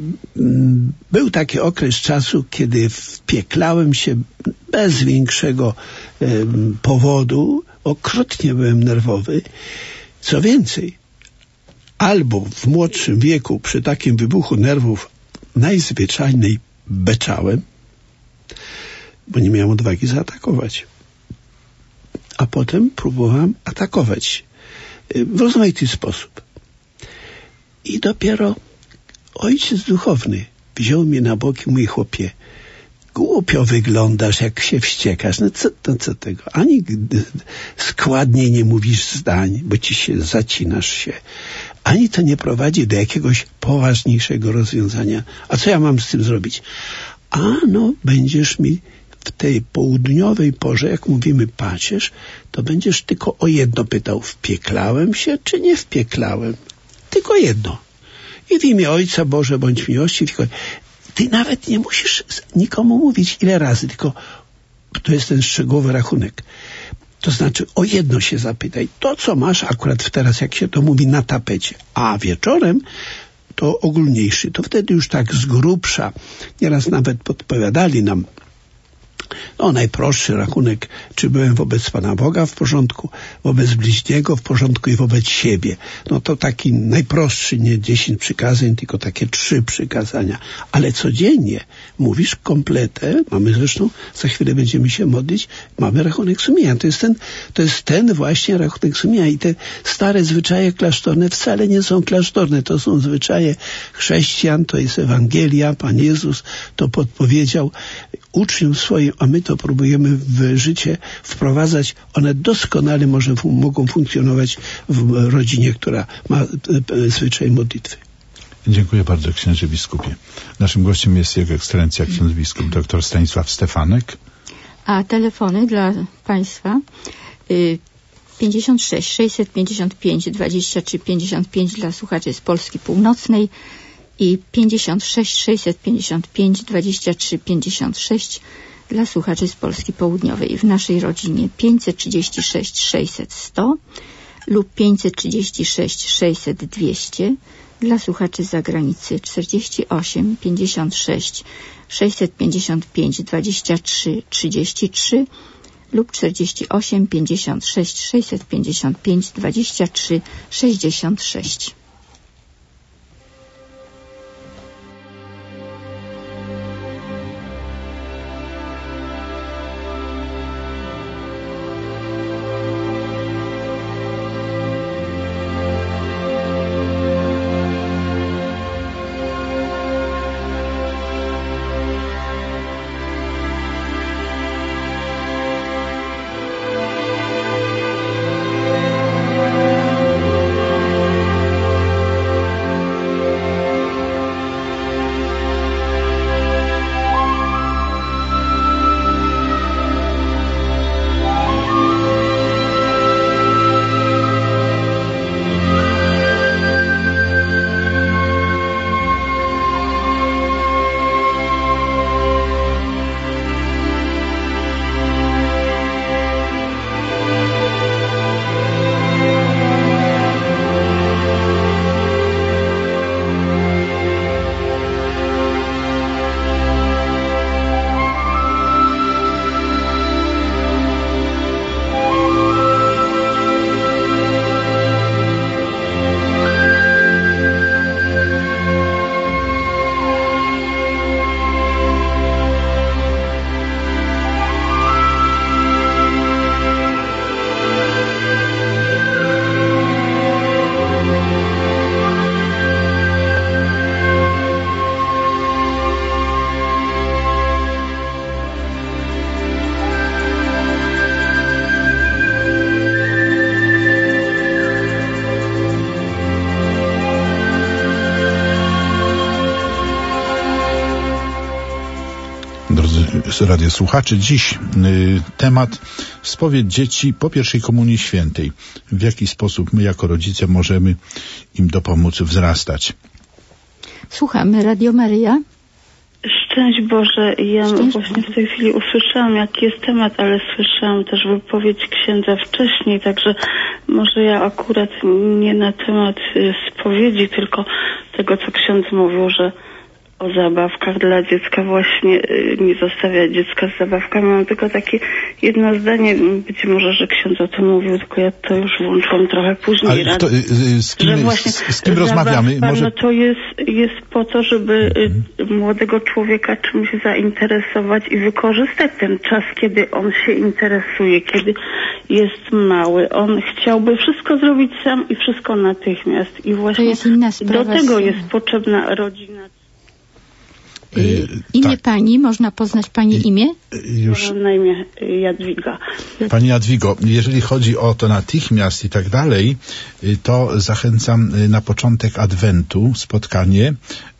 D: był taki okres czasu, kiedy wpieklałem się bez większego um, powodu. Okrutnie byłem nerwowy. Co więcej, albo w młodszym wieku przy takim wybuchu nerwów najzwyczajniej beczałem, bo nie miałem odwagi zaatakować. A potem próbowałem atakować w rozmaity sposób. I dopiero ojciec duchowny wziął mnie na bok i mówi: chłopie, głupio wyglądasz, jak się wściekasz. No co, to, co tego? Ani składnie nie mówisz zdań, bo ci się zacinasz się. Ani to nie prowadzi do jakiegoś poważniejszego rozwiązania. A co ja mam z tym zrobić? A no, będziesz mi w tej południowej porze, jak mówimy pacierz, to będziesz tylko o jedno pytał: wpieklałem się, czy nie wpieklałem? Tylko jedno. I w imię Ojca Boże bądź miłościw. Ty nawet nie musisz nikomu mówić ile razy, tylko to jest ten szczegółowy rachunek. To znaczy o jedno się zapytaj. To, co masz akurat teraz, jak się to mówi, na tapecie. A wieczorem to ogólniejszy. To wtedy już tak z grubsza. Nieraz nawet podpowiadali nam, no najprostszy rachunek, czy byłem wobec Pana Boga w porządku, wobec bliźniego w porządku i wobec siebie. No to taki najprostszy, nie dziesięć przykazań, tylko takie trzy przykazania. Ale codziennie mówisz kompletę, mamy zresztą, za chwilę będziemy się modlić, mamy rachunek sumienia. To jest ten, to jest ten właśnie rachunek sumienia. I te stare zwyczaje klasztorne wcale nie są klasztorne. To są zwyczaje chrześcijan, to jest Ewangelia. Pan Jezus to podpowiedział uczniom swoim, a my to próbujemy w życie wprowadzać. One doskonale może, mogą funkcjonować w rodzinie, która ma zwyczaj modlitwy.
C: Dziękuję bardzo, księże biskupie. Naszym gościem jest Jego Ekscelencja ksiądz biskup dr Stanisław Stefanek.
B: A telefony dla Państwa y, pięćdziesiąt sześć sześćset pięćdziesiąt pięć dwadzieścia trzy pięćdziesiąt pięć dla słuchaczy z Polski Północnej i pięćdziesiąt sześć sześćset pięćdziesiąt pięć dwadzieścia trzy pięćdziesiąt sześć dla słuchaczy z Polski Południowej. W naszej rodzinie pięćset trzydzieści sześć sześćset sto lub pięćset trzydzieści sześć sześćset dwieście dla słuchaczy z zagranicy czterdzieści osiem pięćdziesiąt sześć sześćset pięćdziesiąt pięć dwadzieścia trzy trzydzieści trzy lub czterdzieści osiem pięćdziesiąt sześć sześćset pięćdziesiąt pięć dwadzieścia trzy sześćdziesiąt sześć.
C: Radiosłuchaczy. Dziś y, temat spowiedź dzieci po pierwszej komunii świętej. W jaki sposób my jako rodzice możemy im dopomóc wzrastać?
B: Słuchamy. Radio Maryja.
E: Szczęść Boże. Ja
B: Szczęść
E: właśnie
B: Boże.
E: w tej chwili usłyszałam, jaki jest temat, ale słyszałam też wypowiedź księdza wcześniej, także może ja akurat nie na temat y, spowiedzi, tylko tego, co ksiądz mówił, że o zabawkach dla dziecka, właśnie y, nie zostawiać dziecka z zabawkami. Mam tylko takie jedno zdanie, być może, że ksiądz o tym mówił, tylko ja to już włączyłam trochę później.
C: Ale kto, y, z kim,
E: że właśnie
C: z, z kim rozmawiamy?
E: Zabawka,
C: Może...
E: no to jest, jest po to, żeby y, młodego człowieka czymś zainteresować i wykorzystać ten czas, kiedy on się interesuje, kiedy jest mały. On chciałby wszystko zrobić sam i wszystko natychmiast. I właśnie
B: jest inna sprawa
E: do tego
B: z...
E: jest potrzebna rodzina.
B: Y, imię
C: tak.
B: Pani, można poznać Pani imię?
C: Już.
E: Mam na imię Jadwiga.
C: Pani Jadwigo, jeżeli chodzi o to natychmiast i tak dalej, to zachęcam na początek Adwentu spotkanie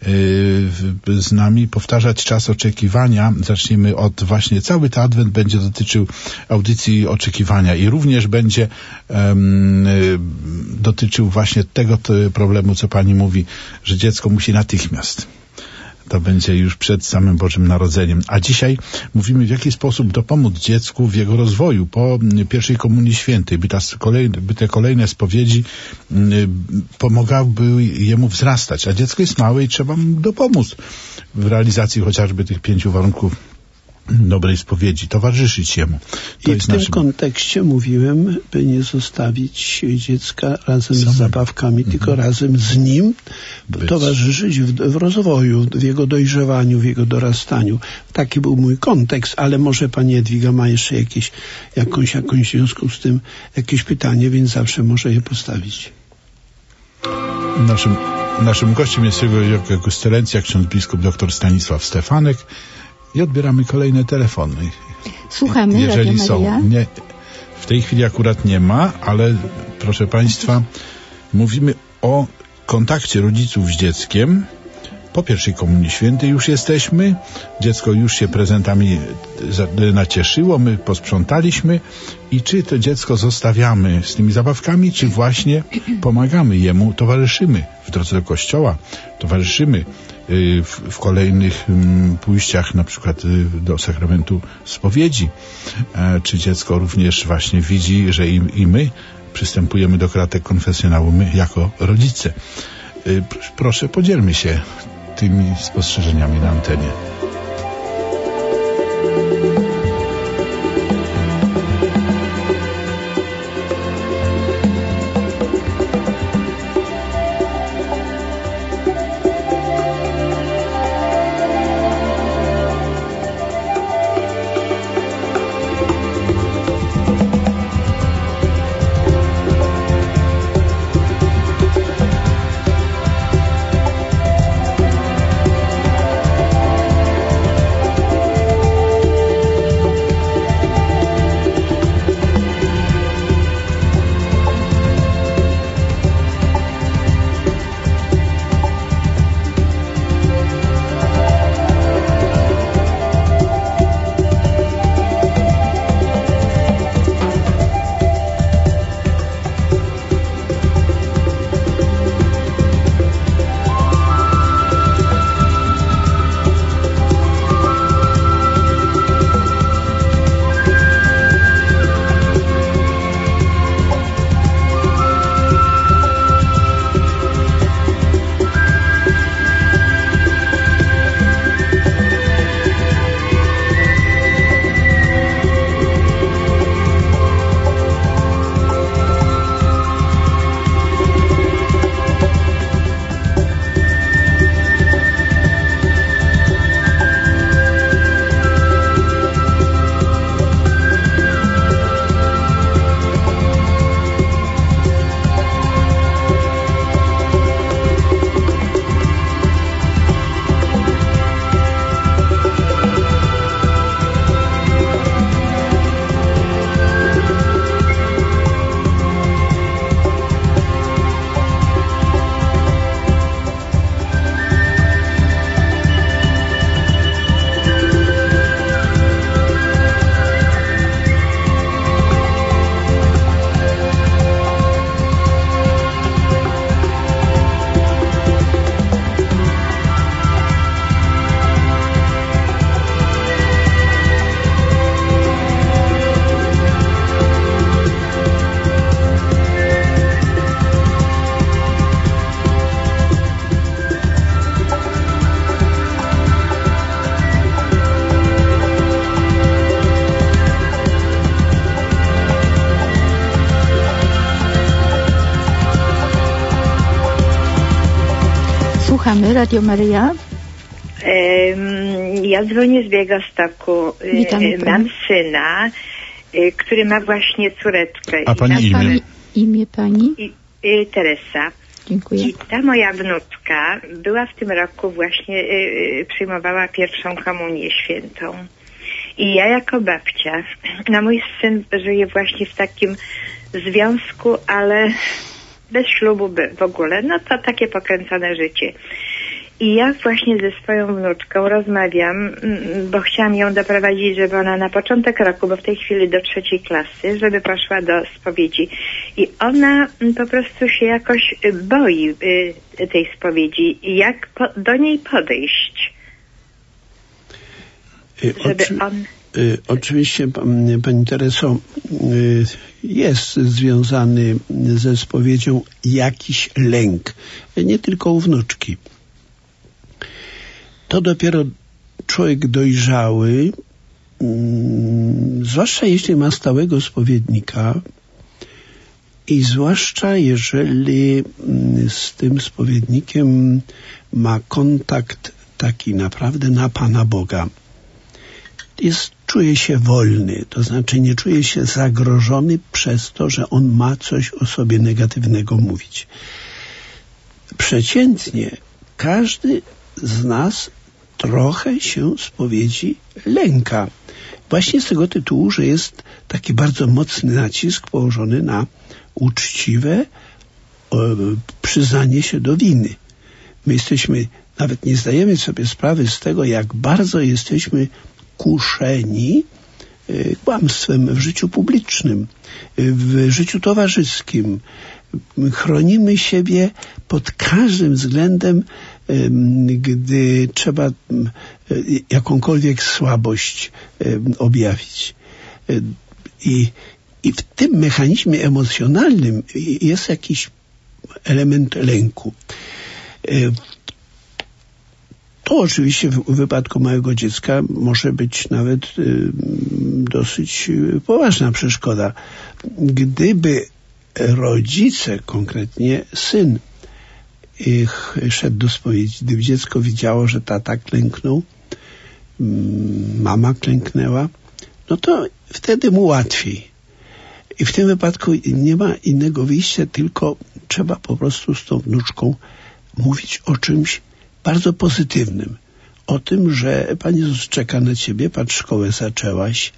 C: z nami, powtarzać czas oczekiwania. Zaczniemy od właśnie, cały ten Adwent będzie dotyczył audycji oczekiwania i również będzie um, dotyczył właśnie tego problemu, co Pani mówi, że dziecko musi natychmiast. To będzie już przed samym Bożym Narodzeniem. A dzisiaj mówimy, w jaki sposób dopomóc dziecku w jego rozwoju po pierwszej komunii świętej, by, ta kolejne, by te kolejne spowiedzi y, pomagały jemu wzrastać. A dziecko jest małe i trzeba mu dopomóc w realizacji chociażby tych pięciu warunków dobrej spowiedzi, towarzyszyć jemu. To
D: I
C: jest
D: w tym
C: naszym...
D: kontekście mówiłem, by nie zostawić dziecka razem
C: Samego.
D: z zabawkami, mhm. tylko razem z nim
C: Być.
D: towarzyszyć w, w rozwoju, w jego dojrzewaniu, w jego dorastaniu. Taki był mój kontekst, ale może pani Jadwiga ma jeszcze jakieś, jakąś, jakąś w związku z tym jakieś pytanie, więc zawsze może je postawić.
C: Naszym, naszym gościem jest Jego Ekscelencja ksiądz biskup dr Stanisław Stefanek. I odbieramy kolejne telefony.
B: Słuchamy,
C: jeżeli
B: Radio
C: są.
B: Maryja.
C: Nie, w tej chwili akurat nie ma, ale proszę Państwa, mówimy o kontakcie rodziców z dzieckiem. Po pierwszej Komunii Świętej już jesteśmy, dziecko już się prezentami nacieszyło, my posprzątaliśmy i czy to dziecko zostawiamy z tymi zabawkami, czy właśnie pomagamy jemu, towarzyszymy w drodze do kościoła, towarzyszymy w, w kolejnych pójściach, na przykład do sakramentu spowiedzi, czy dziecko również właśnie widzi, że i, i my przystępujemy do kratek konfesjonału, my jako rodzice. Proszę, podzielmy się tymi spostrzeżeniami na antenie.
B: Słuchamy, Radio Maryja.
F: Ja dzwonię z Białegostoku. Mam syna, który ma właśnie córeczkę.
C: A pani imię?
B: Pani, imię pani?
F: I, i Teresa.
B: Dziękuję.
F: I ta moja wnuczka była w tym roku właśnie, y, przyjmowała pierwszą komunię świętą. I ja jako babcia, no mój syn żyje właśnie w takim związku, ale bez ślubu w ogóle. No to takie pokręcone życie. I ja właśnie ze swoją wnuczką rozmawiam, bo chciałam ją doprowadzić, żeby ona na początek roku, bo w tej chwili do trzeciej klasy, żeby poszła do spowiedzi. I ona po prostu się jakoś boi tej spowiedzi. Jak po, do niej podejść? Żeby
D: Oczy...
F: on...
D: Oczywiście, pani Tereso, jest związany ze spowiedzią jakiś lęk, nie tylko u wnuczki. To dopiero człowiek dojrzały, zwłaszcza jeśli ma stałego spowiednika i zwłaszcza jeżeli z tym spowiednikiem ma kontakt taki naprawdę na Pana Boga. Jest, czuje się wolny, to znaczy nie czuje się zagrożony przez to, że on ma coś o sobie negatywnego mówić. Przeciętnie każdy z nas trochę się spowiedzi lęka. Właśnie z tego tytułu, że jest taki bardzo mocny nacisk położony na uczciwe, przyznanie się do winy. My jesteśmy, nawet nie zdajemy sobie sprawy z tego, jak bardzo jesteśmy kuszeni kłamstwem w życiu publicznym, w życiu towarzyskim. Chronimy siebie pod każdym względem, gdy trzeba jakąkolwiek słabość objawić. I, i w tym mechanizmie emocjonalnym jest jakiś element lęku. To oczywiście w wypadku małego dziecka może być nawet y, dosyć poważna przeszkoda. Gdyby rodzice, konkretnie syn, ich szedł do spowiedzi, gdyby dziecko widziało, że tata klęknął, mama klęknęła, no to wtedy mu łatwiej. I w tym wypadku nie ma innego wyjścia, tylko trzeba po prostu z tą wnuczką mówić o czymś bardzo pozytywnym. O tym, że Pan Jezus czeka na ciebie, patrz, szkołę zaczęłaś,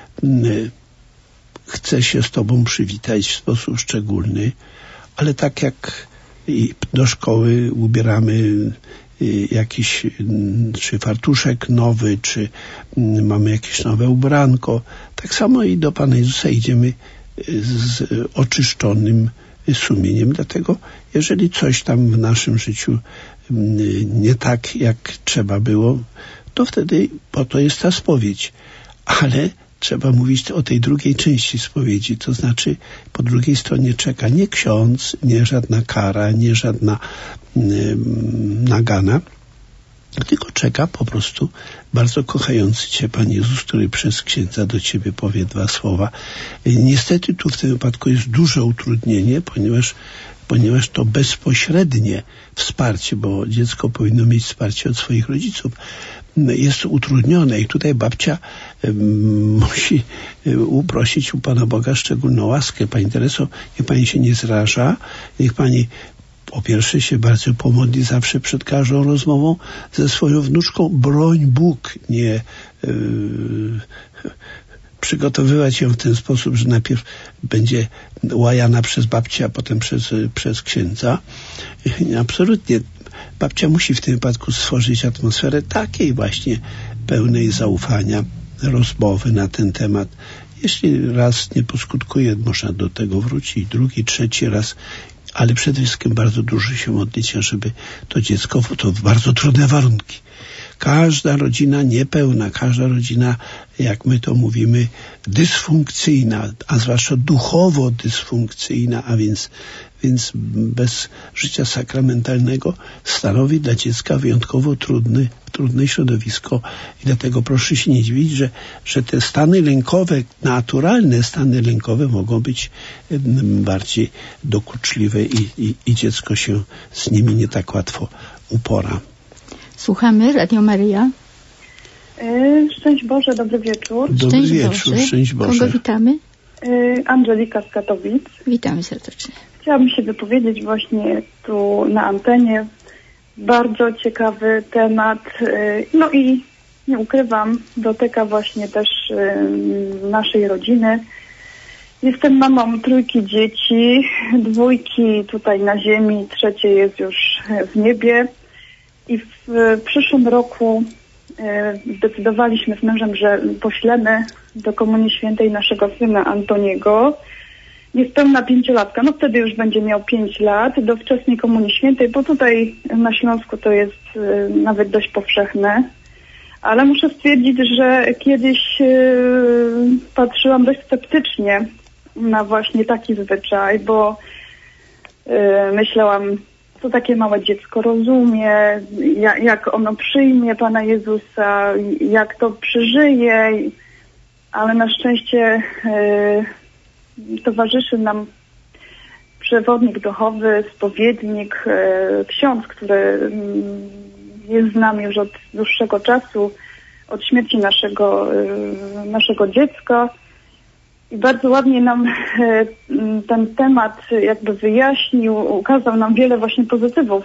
D: chce się z tobą przywitać w sposób szczególny, ale tak jak do szkoły ubieramy jakiś czy fartuszek nowy, czy mamy jakieś nowe ubranko, tak samo i do Pana Jezusa idziemy z oczyszczonym sumieniem. Dlatego jeżeli coś tam w naszym życiu nie tak, jak trzeba było, to wtedy po to jest ta spowiedź. Ale trzeba mówić o tej drugiej części spowiedzi, to znaczy po drugiej stronie czeka nie ksiądz, nie żadna kara, nie żadna y, nagana, tylko czeka po prostu bardzo kochający cię Pan Jezus, który przez księdza do ciebie powie dwa słowa. Y, niestety tu w tym wypadku jest duże utrudnienie, ponieważ ponieważ to bezpośrednie wsparcie, bo dziecko powinno mieć wsparcie od swoich rodziców, jest utrudnione i tutaj babcia um, musi um, uprosić u Pana Boga szczególną łaskę. Pani Tereso, niech Pani się nie zraża, niech Pani po pierwsze się bardzo pomodli zawsze przed każdą rozmową ze swoją wnuczką. Broń Bóg nie yy, przygotowywać ją w ten sposób, że najpierw będzie łajana przez babcię, a potem przez, przez księdza. Absolutnie. Babcia musi w tym wypadku stworzyć atmosferę takiej właśnie pełnej zaufania, rozmowy na ten temat. Jeśli raz nie poskutkuje, można do tego wrócić, drugi, trzeci raz, ale przede wszystkim bardzo dużo się modlić, żeby to dziecko, to bardzo trudne warunki. Każda rodzina niepełna, każda rodzina, jak my to mówimy, dysfunkcyjna, a zwłaszcza duchowo dysfunkcyjna, a więc, więc bez życia sakramentalnego stanowi dla dziecka wyjątkowo trudny, trudne środowisko. I dlatego proszę się nie dziwić, że, że te stany lękowe, naturalne stany lękowe mogą być bardziej dokuczliwe i, i, i dziecko się z nimi nie tak łatwo upora.
B: Słuchamy, Radio Maryja.
G: Yy, szczęść Boże, dobry wieczór.
D: Dobry
B: Szczęść
D: wieczór,
B: Boże.
D: szczęść Boże.
B: Kogo witamy?
G: Yy, Angelika z Katowic.
B: Witamy serdecznie.
G: Chciałabym się wypowiedzieć właśnie tu na antenie. Bardzo ciekawy temat. Yy, no i nie ukrywam, dotyka właśnie też yy, naszej rodziny. Jestem mamą trójki dzieci, dwójki tutaj na ziemi, trzecie jest już w niebie. I w, w przyszłym roku e, zdecydowaliśmy z mężem, że poślemy do Komunii Świętej naszego syna Antoniego, niespełna pięciolatka, no wtedy już będzie miał pięć lat, do wczesnej Komunii Świętej, bo tutaj na Śląsku to jest e, nawet dość powszechne. Ale muszę stwierdzić, że kiedyś e, patrzyłam dość sceptycznie na właśnie taki zwyczaj, bo e, myślałam, co takie małe dziecko rozumie, jak, jak ono przyjmie Pana Jezusa, jak to przeżyje, ale na szczęście y, towarzyszy nam przewodnik duchowy, spowiednik, y, ksiądz, który y, jest z nami już od dłuższego czasu, od śmierci naszego, y, naszego dziecka. I bardzo ładnie nam e, ten temat jakby wyjaśnił, ukazał nam wiele właśnie pozytywów.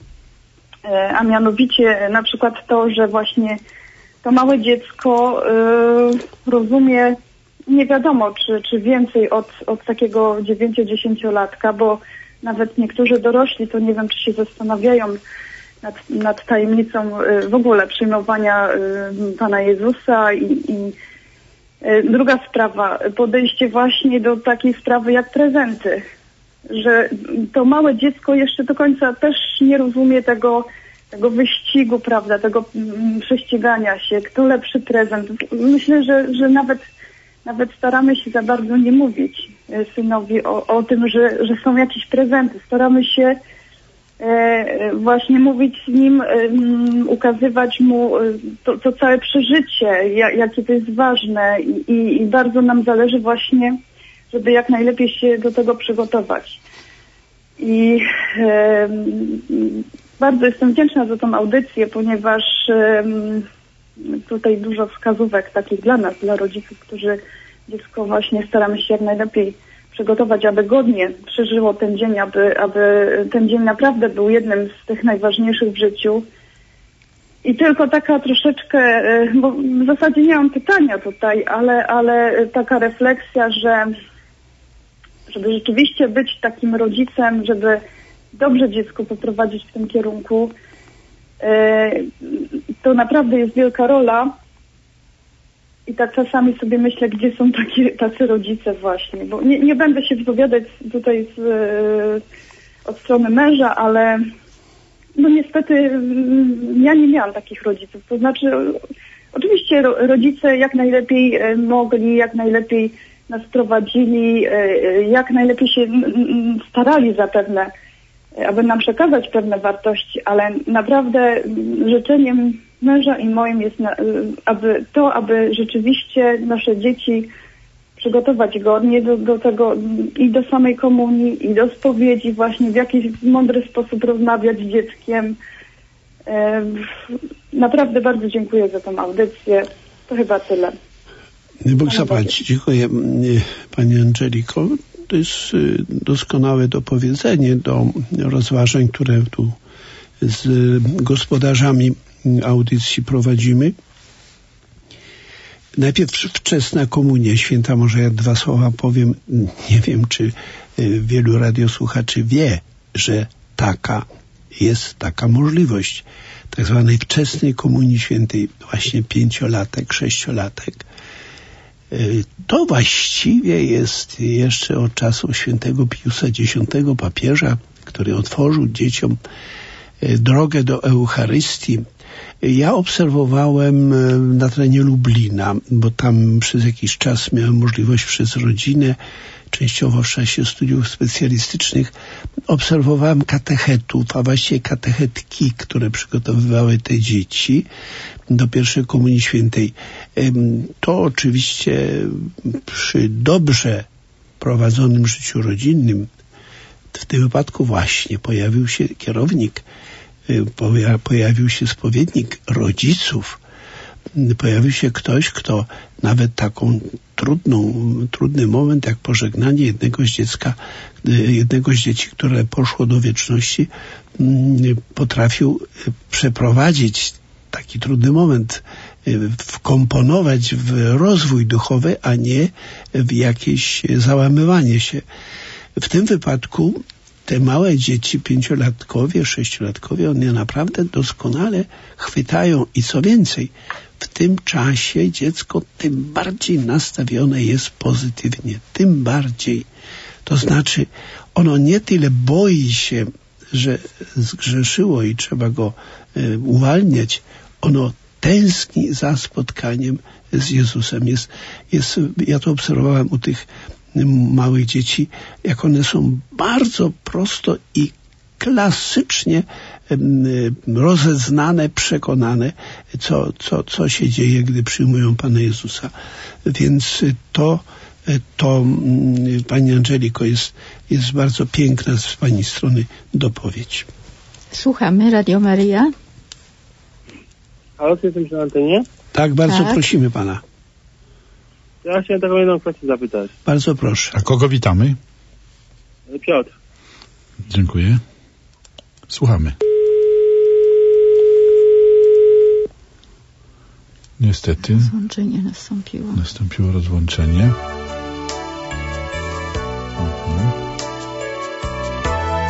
G: E, a mianowicie na przykład to, że właśnie to małe dziecko e, rozumie nie wiadomo, czy, czy więcej od, od takiego dziewięcio-dziesięciolatka, bo nawet niektórzy dorośli, to nie wiem, czy się zastanawiają nad, nad tajemnicą y, w ogóle przyjmowania y, Pana Jezusa i, i y, druga sprawa, podejście właśnie do takiej sprawy jak prezenty, że to małe dziecko jeszcze do końca też nie rozumie tego, tego wyścigu, prawda, tego mm, prześcigania się, kto lepszy prezent. Myślę, że, że nawet Nawet staramy się za bardzo nie mówić synowi o, o tym, że, że są jakieś prezenty. Staramy się e, właśnie mówić z nim, e, ukazywać mu to, to całe przeżycie, ja, jakie to jest ważne i, i, i bardzo nam zależy właśnie, żeby jak najlepiej się do tego przygotować. I e, bardzo jestem wdzięczna za tą audycję, ponieważ e, tutaj dużo wskazówek takich dla nas, dla rodziców, którzy dziecko właśnie staramy się jak najlepiej przygotować, aby godnie przeżyło ten dzień, aby, aby ten dzień naprawdę był jednym z tych najważniejszych w życiu. I tylko taka troszeczkę, bo w zasadzie nie mam pytania tutaj, ale, ale taka refleksja, że żeby rzeczywiście być takim rodzicem, żeby dobrze dziecko poprowadzić w tym kierunku, to naprawdę jest wielka rola i tak czasami sobie myślę, gdzie są takie, tacy rodzice właśnie, bo nie, nie będę się wypowiadać tutaj z, od strony męża, ale no niestety ja nie miałam takich rodziców, to znaczy oczywiście rodzice jak najlepiej mogli, jak najlepiej nas prowadzili, jak najlepiej się starali zapewne, aby nam przekazać pewne wartości, ale naprawdę życzeniem męża i moim jest, na, aby to, aby rzeczywiście nasze dzieci przygotować godnie do, do tego i do samej komunii, i do spowiedzi, właśnie w jakiś mądry sposób rozmawiać z dzieckiem. E, naprawdę bardzo dziękuję za tą audycję. To chyba tyle.
D: Bóg zapłać. Dziękuję Pani Angeliko. To jest doskonałe dopowiedzenie do rozważań, które tu z gospodarzami audycji prowadzimy. Najpierw wczesna komunia święta, może ja dwa słowa powiem. Nie wiem, czy wielu radiosłuchaczy wie, że taka jest taka możliwość tak zwanej wczesnej komunii świętej, właśnie pięciolatek, sześciolatek. To właściwie jest jeszcze od czasów świętego Piusa Dziesiątego, papieża, który otworzył dzieciom drogę do Eucharystii. Ja obserwowałem na terenie Lublina, bo tam przez jakiś czas miałem możliwość przez rodzinę, częściowo w czasie studiów specjalistycznych, obserwowałem katechetów, a właściwie katechetki, które przygotowywały te dzieci do pierwszej komunii świętej. To oczywiście przy dobrze prowadzonym życiu rodzinnym, w tym wypadku właśnie pojawił się kierownik, pojawił się spowiednik rodziców, pojawił się ktoś, kto nawet taką trudną, trudny moment jak pożegnanie jednego z dziecka, jednego z dzieci, które poszło do wieczności, potrafił przeprowadzić taki trudny moment, wkomponować w rozwój duchowy, a nie w jakieś załamywanie się. W tym wypadku te małe dzieci, pięciolatkowie, sześciolatkowie, one naprawdę doskonale chwytają i co więcej, w tym czasie dziecko tym bardziej nastawione jest pozytywnie, tym bardziej. To znaczy ono nie tyle boi się, że zgrzeszyło i trzeba go e, uwalniać, ono tęskni za spotkaniem z Jezusem. Jest, jest, ja to obserwowałem u tych małych dzieci, jak one są bardzo prosto i klasycznie rozeznane, przekonane, co, co, co się dzieje, gdy przyjmują Pana Jezusa. Więc to, to Pani Angeliko, jest, jest bardzo piękna z Pani strony dopowiedź.
B: Słuchamy, Radio Maryja.
H: Halo, czy jestem na antenie?
D: Tak, bardzo
B: tak.
D: prosimy Pana.
H: Ja chciałem taką jedną kwestię zapytać.
D: Bardzo proszę.
C: A kogo witamy?
H: Piotr.
C: Dziękuję. Słuchamy. Niestety.
B: Rozłączenie nastąpiło.
C: Nastąpiło rozłączenie. Mhm.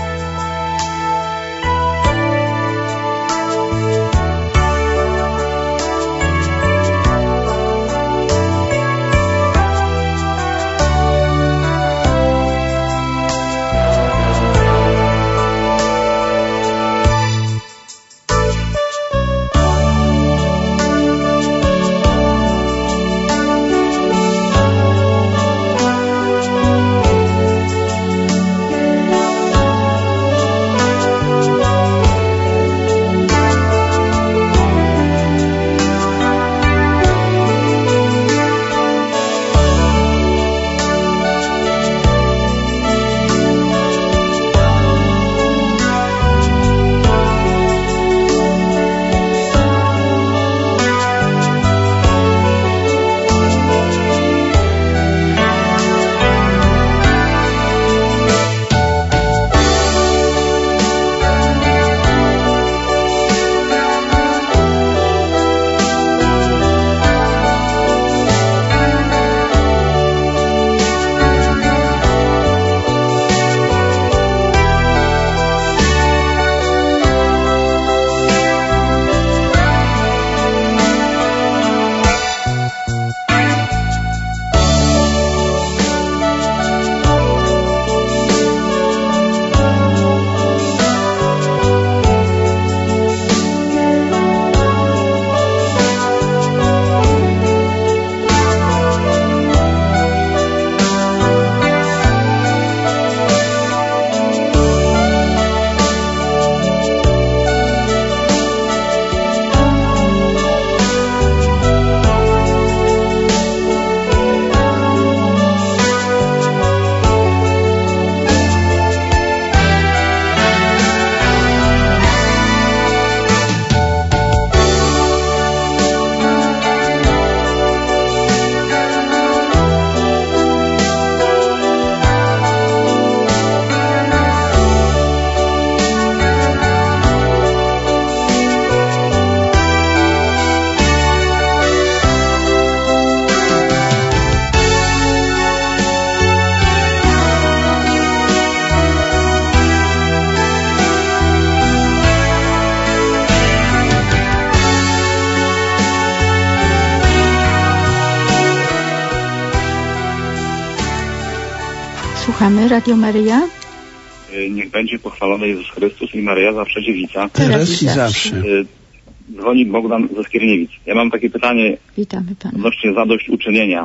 B: Słuchamy, Radio Maryja.
I: Niech będzie pochwalony Jezus Chrystus i Maryja zawsze dziewica.
D: Teraz i zawsze.
I: Dzwoni Bogdan ze Skierniewic. Ja mam takie pytanie.
B: Witamy pana.
I: Odnośnie zadośćuczynienia.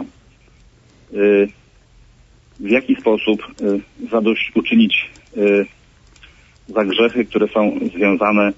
I: W jaki sposób zadośćuczynić za grzechy, które są związane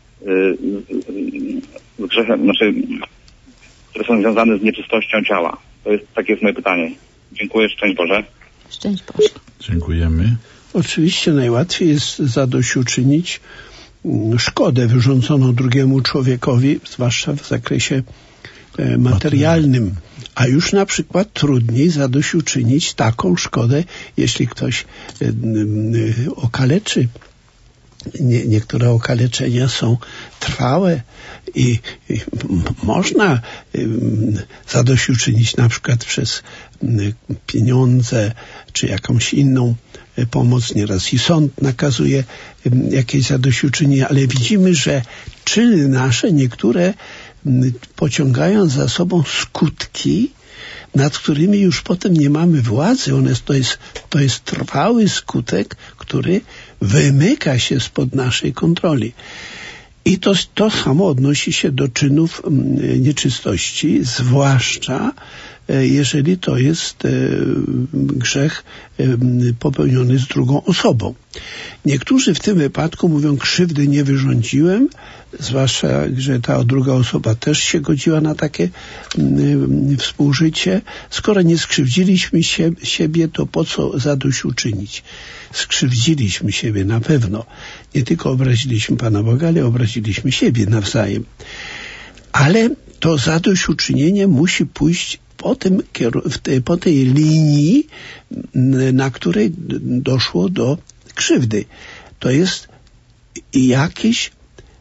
I: z grzechem, znaczy, które są związane z nieczystością ciała? To jest, takie jest moje pytanie. Dziękuję, szczęść Boże. Szczęść
B: Boże.
C: Dziękujemy.
D: Oczywiście najłatwiej jest zadośćuczynić szkodę wyrządzoną drugiemu człowiekowi, zwłaszcza w zakresie e, materialnym. A już na przykład trudniej zadośćuczynić taką szkodę, jeśli ktoś e, e, okaleczy. Nie, niektóre okaleczenia są trwałe i, i można y, zadośćuczynić na przykład przez y, pieniądze czy jakąś inną y, pomoc. Nieraz i sąd nakazuje y, jakieś zadośćuczynienie, ale widzimy, że czyny nasze niektóre y, pociągają za sobą skutki, nad którymi już potem nie mamy władzy. One, to, jest, to jest trwały skutek, który wymyka się spod naszej kontroli. I to, to samo odnosi się do czynów nieczystości, zwłaszcza jeżeli to jest grzech popełniony z drugą osobą. Niektórzy w tym wypadku mówią, krzywdy nie wyrządziłem, zwłaszcza, że ta druga osoba też się godziła na takie współżycie. Skoro nie skrzywdziliśmy się, siebie, to po co zadośćuczynić? Skrzywdziliśmy siebie na pewno. Nie tylko obraziliśmy Pana Boga, ale obraziliśmy siebie nawzajem. Ale to zadośćuczynienie musi pójść po, tym, po tej linii, na której doszło do krzywdy. To jest jakieś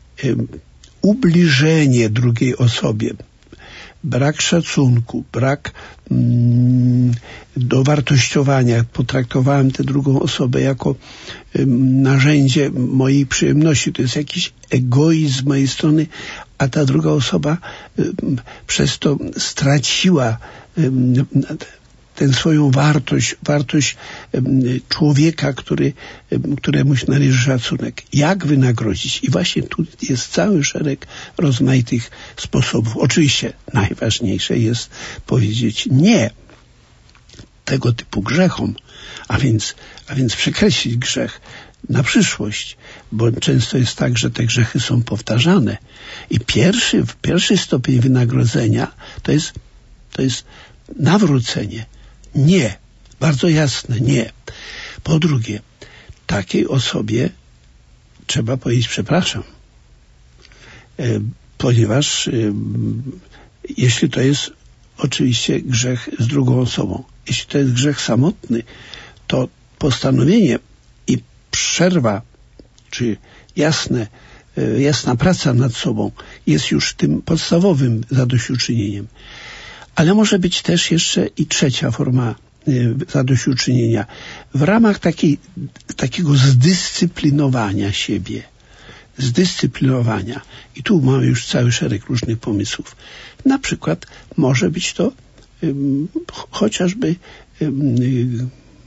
D: ubliżenie drugiej osobie, brak szacunku, brak mm, dowartościowania. Potraktowałem tę drugą osobę jako ym, narzędzie mojej przyjemności. To jest jakiś egoizm z mojej strony, a ta druga osoba ym, przez to straciła ym, tę swoją wartość, wartość ym, człowieka, który, ym, któremu się należy szacunek. Jak wynagrodzić? I właśnie tu jest cały szereg rozmaitych sposobów. Oczywiście najważniejsze jest powiedzieć nie tego typu grzechom, a więc, a więc przekreślić grzech na przyszłość, bo często jest tak, że te grzechy są powtarzane. I pierwszy, pierwszy stopień wynagrodzenia to jest, to jest nawrócenie. Nie. Bardzo jasne, nie. Po drugie, takiej osobie trzeba powiedzieć przepraszam. E, ponieważ e, jeśli to jest oczywiście grzech z drugą osobą, jeśli to jest grzech samotny, to postanowienie i przerwa, czy jasne, e, jasna praca nad sobą jest już tym podstawowym zadośćuczynieniem. Ale może być też jeszcze i trzecia forma y, zadośćuczynienia. W ramach takiej, takiego zdyscyplinowania siebie. Zdyscyplinowania. I tu mamy już cały szereg różnych pomysłów. Na przykład może być to y, chociażby y, y,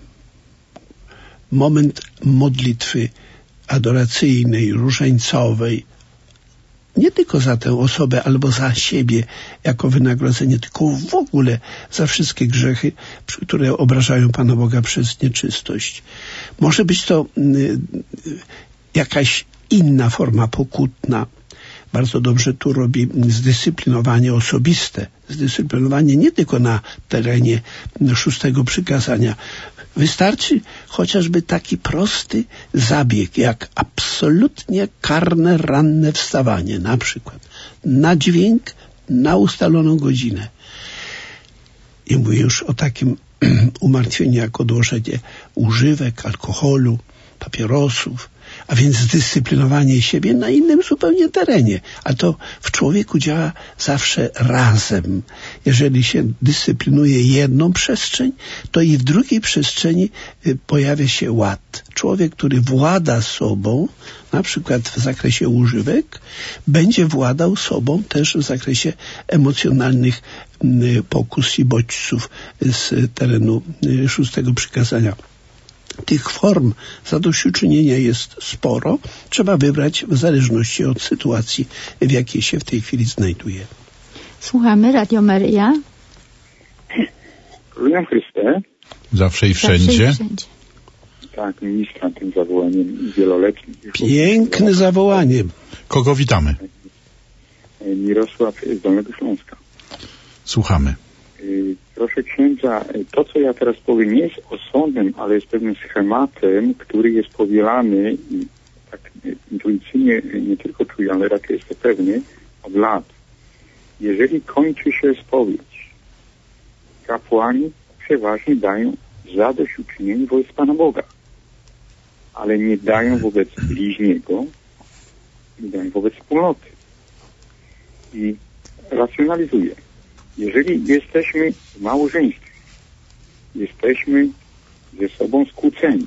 D: moment modlitwy adoracyjnej, różańcowej, nie tylko za tę osobę albo za siebie jako wynagrodzenie, tylko w ogóle za wszystkie grzechy, które obrażają Pana Boga przez nieczystość. Może być to y, jakaś inna forma pokutna. Bardzo dobrze tu robi zdyscyplinowanie osobiste. Zdyscyplinowanie nie tylko na terenie szóstego przykazania. Wystarczy chociażby taki prosty zabieg, jak absolutnie karne ranne wstawanie, na przykład na dźwięk, na ustaloną godzinę. I mówię już o takim umartwieniu jak odłożenie używek, alkoholu, papierosów, a więc zdyscyplinowanie siebie na innym zupełnie terenie. A to w człowieku działa zawsze razem. Jeżeli się dyscyplinuje jedną przestrzeń, to i w drugiej przestrzeni pojawia się ład. Człowiek, który włada sobą, na przykład w zakresie używek, będzie władał sobą też w zakresie emocjonalnych pokus i bodźców z terenu szóstego przykazania. Tych form zadośćuczynienia jest sporo. Trzeba wybrać w zależności od sytuacji, w jakiej się w tej chwili znajduje.
B: Słuchamy, Radio Maryja.
J: Króluję Chryste.
C: Zawsze i wszędzie.
B: Zawsze i wszędzie.
J: Tak, ministra tym zawołaniem wieloletnim.
D: Piękne zawołanie.
C: Kogo witamy?
J: Mirosław z Dolnego Śląska.
C: Słuchamy.
J: Proszę księdza, to co ja teraz powiem nie jest osądem, ale jest pewnym schematem, który jest powielany i tak intuicyjnie nie tylko czuję, ale raczej jest to pewny od lat. Jeżeli kończy się spowiedź, kapłani przeważnie dają zadośćuczynienie wobec Pana Boga, ale nie dają wobec bliźniego, nie dają wobec wspólnoty. I racjonalizuję. Jeżeli jesteśmy w małżeństwie, jesteśmy ze sobą skłóceni,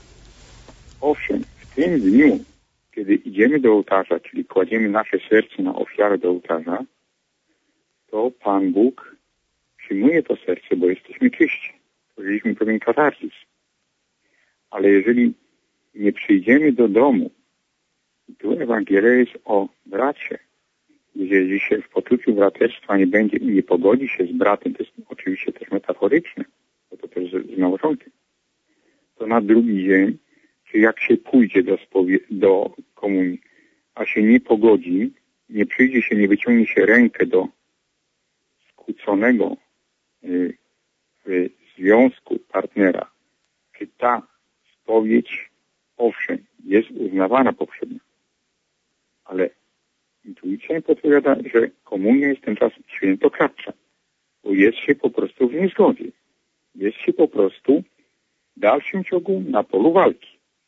J: owszem, w tym dniu, kiedy idziemy do ołtarza, czyli kładziemy nasze serce na ofiarę do ołtarza, to Pan Bóg przyjmuje to serce, bo jesteśmy czyści. Powiedzieliśmy pewien katarzis. Ale jeżeli nie przyjdziemy do domu, tu Ewangelia jest o bracie. Jeżeli się w poczuciu braterstwa nie będzie i nie pogodzi się z bratem, to jest oczywiście też metaforyczne, bo to też z, z małżonkiem, to na drugi dzień, czy jak się pójdzie do, spowie- do komunii, a się nie pogodzi, nie przyjdzie się, nie wyciągnie się rękę do skłóconego y, w związku partnera, czy ta spowiedź, owszem, jest uznawana poprzednio, ale intuicja podpowiada, że komunia jest ten czas świętokradcza, bo jest się po prostu w niezgodzie. Jest się po prostu w dalszym ciągu na polu walki.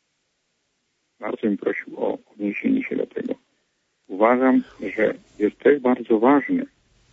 J: Bardzo bym prosił o odniesienie się do tego. Uważam, że jest też bardzo ważne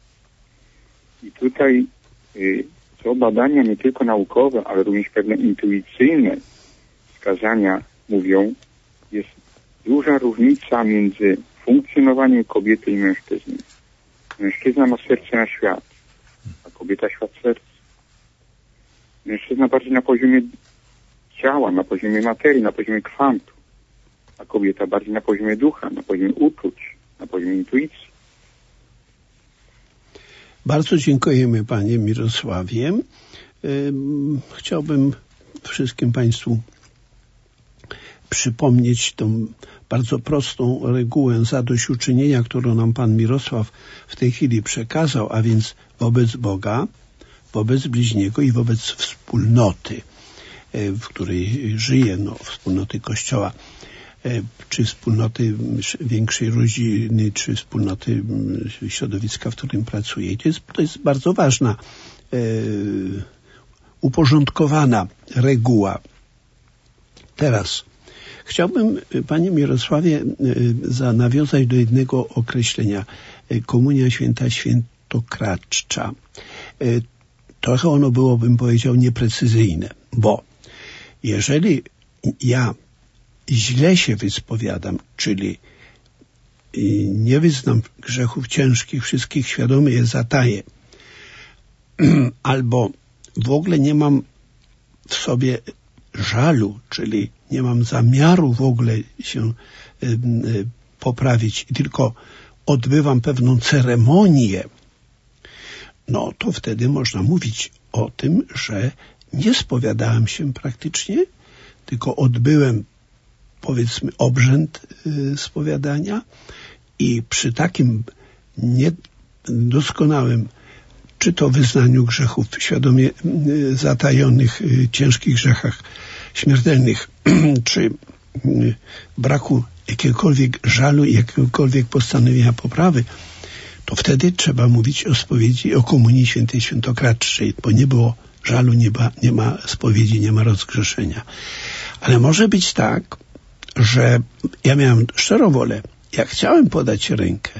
J: i tutaj y, co badania nie tylko naukowe, ale również pewne intuicyjne wskazania mówią, jest duża różnica między funkcjonowaniem kobiety i mężczyzny. Mężczyzna ma serce na świat, a kobieta świat serca. Mężczyzna bardziej na poziomie ciała, na poziomie materii, na poziomie kwantu, a kobieta bardziej na poziomie ducha, na poziomie uczuć, na poziomie intuicji.
D: Bardzo dziękujemy panie Mirosławie. Chciałbym wszystkim państwu przypomnieć tą bardzo prostą regułę zadośćuczynienia, którą nam pan Mirosław w tej chwili przekazał, a więc wobec Boga, wobec bliźniego i wobec wspólnoty, w której żyje, no, wspólnoty Kościoła, czy wspólnoty większej rodziny, czy wspólnoty środowiska, w którym pracuje. I to jest, to jest bardzo ważna, e, uporządkowana reguła. Teraz chciałbym, panie Mirosławie, za, nawiązać do jednego określenia. Komunia święta świętokradcza. Trochę ono było, bym powiedział, nieprecyzyjne, bo jeżeli ja źle się wyspowiadam, czyli nie wyznam grzechów ciężkich, wszystkich świadomie je zataję, albo w ogóle nie mam w sobie żalu, czyli nie mam zamiaru w ogóle się y, y, poprawić i tylko odbywam pewną ceremonię, no to wtedy można mówić o tym, że nie spowiadałem się praktycznie, tylko odbyłem, powiedzmy, obrzęd y, spowiadania i przy takim niedoskonałym czy to wyznaniu grzechów świadomie y, zatajonych, y, ciężkich grzechach śmiertelnych, czy y, braku jakiegokolwiek żalu i jakiegokolwiek postanowienia poprawy, to wtedy trzeba mówić o spowiedzi, o komunii świętej świętokradczej, bo nie było żalu, nie ma, nie ma spowiedzi, nie ma rozgrzeszenia. Ale może być tak, że ja miałem szczerą wolę, ja chciałem podać rękę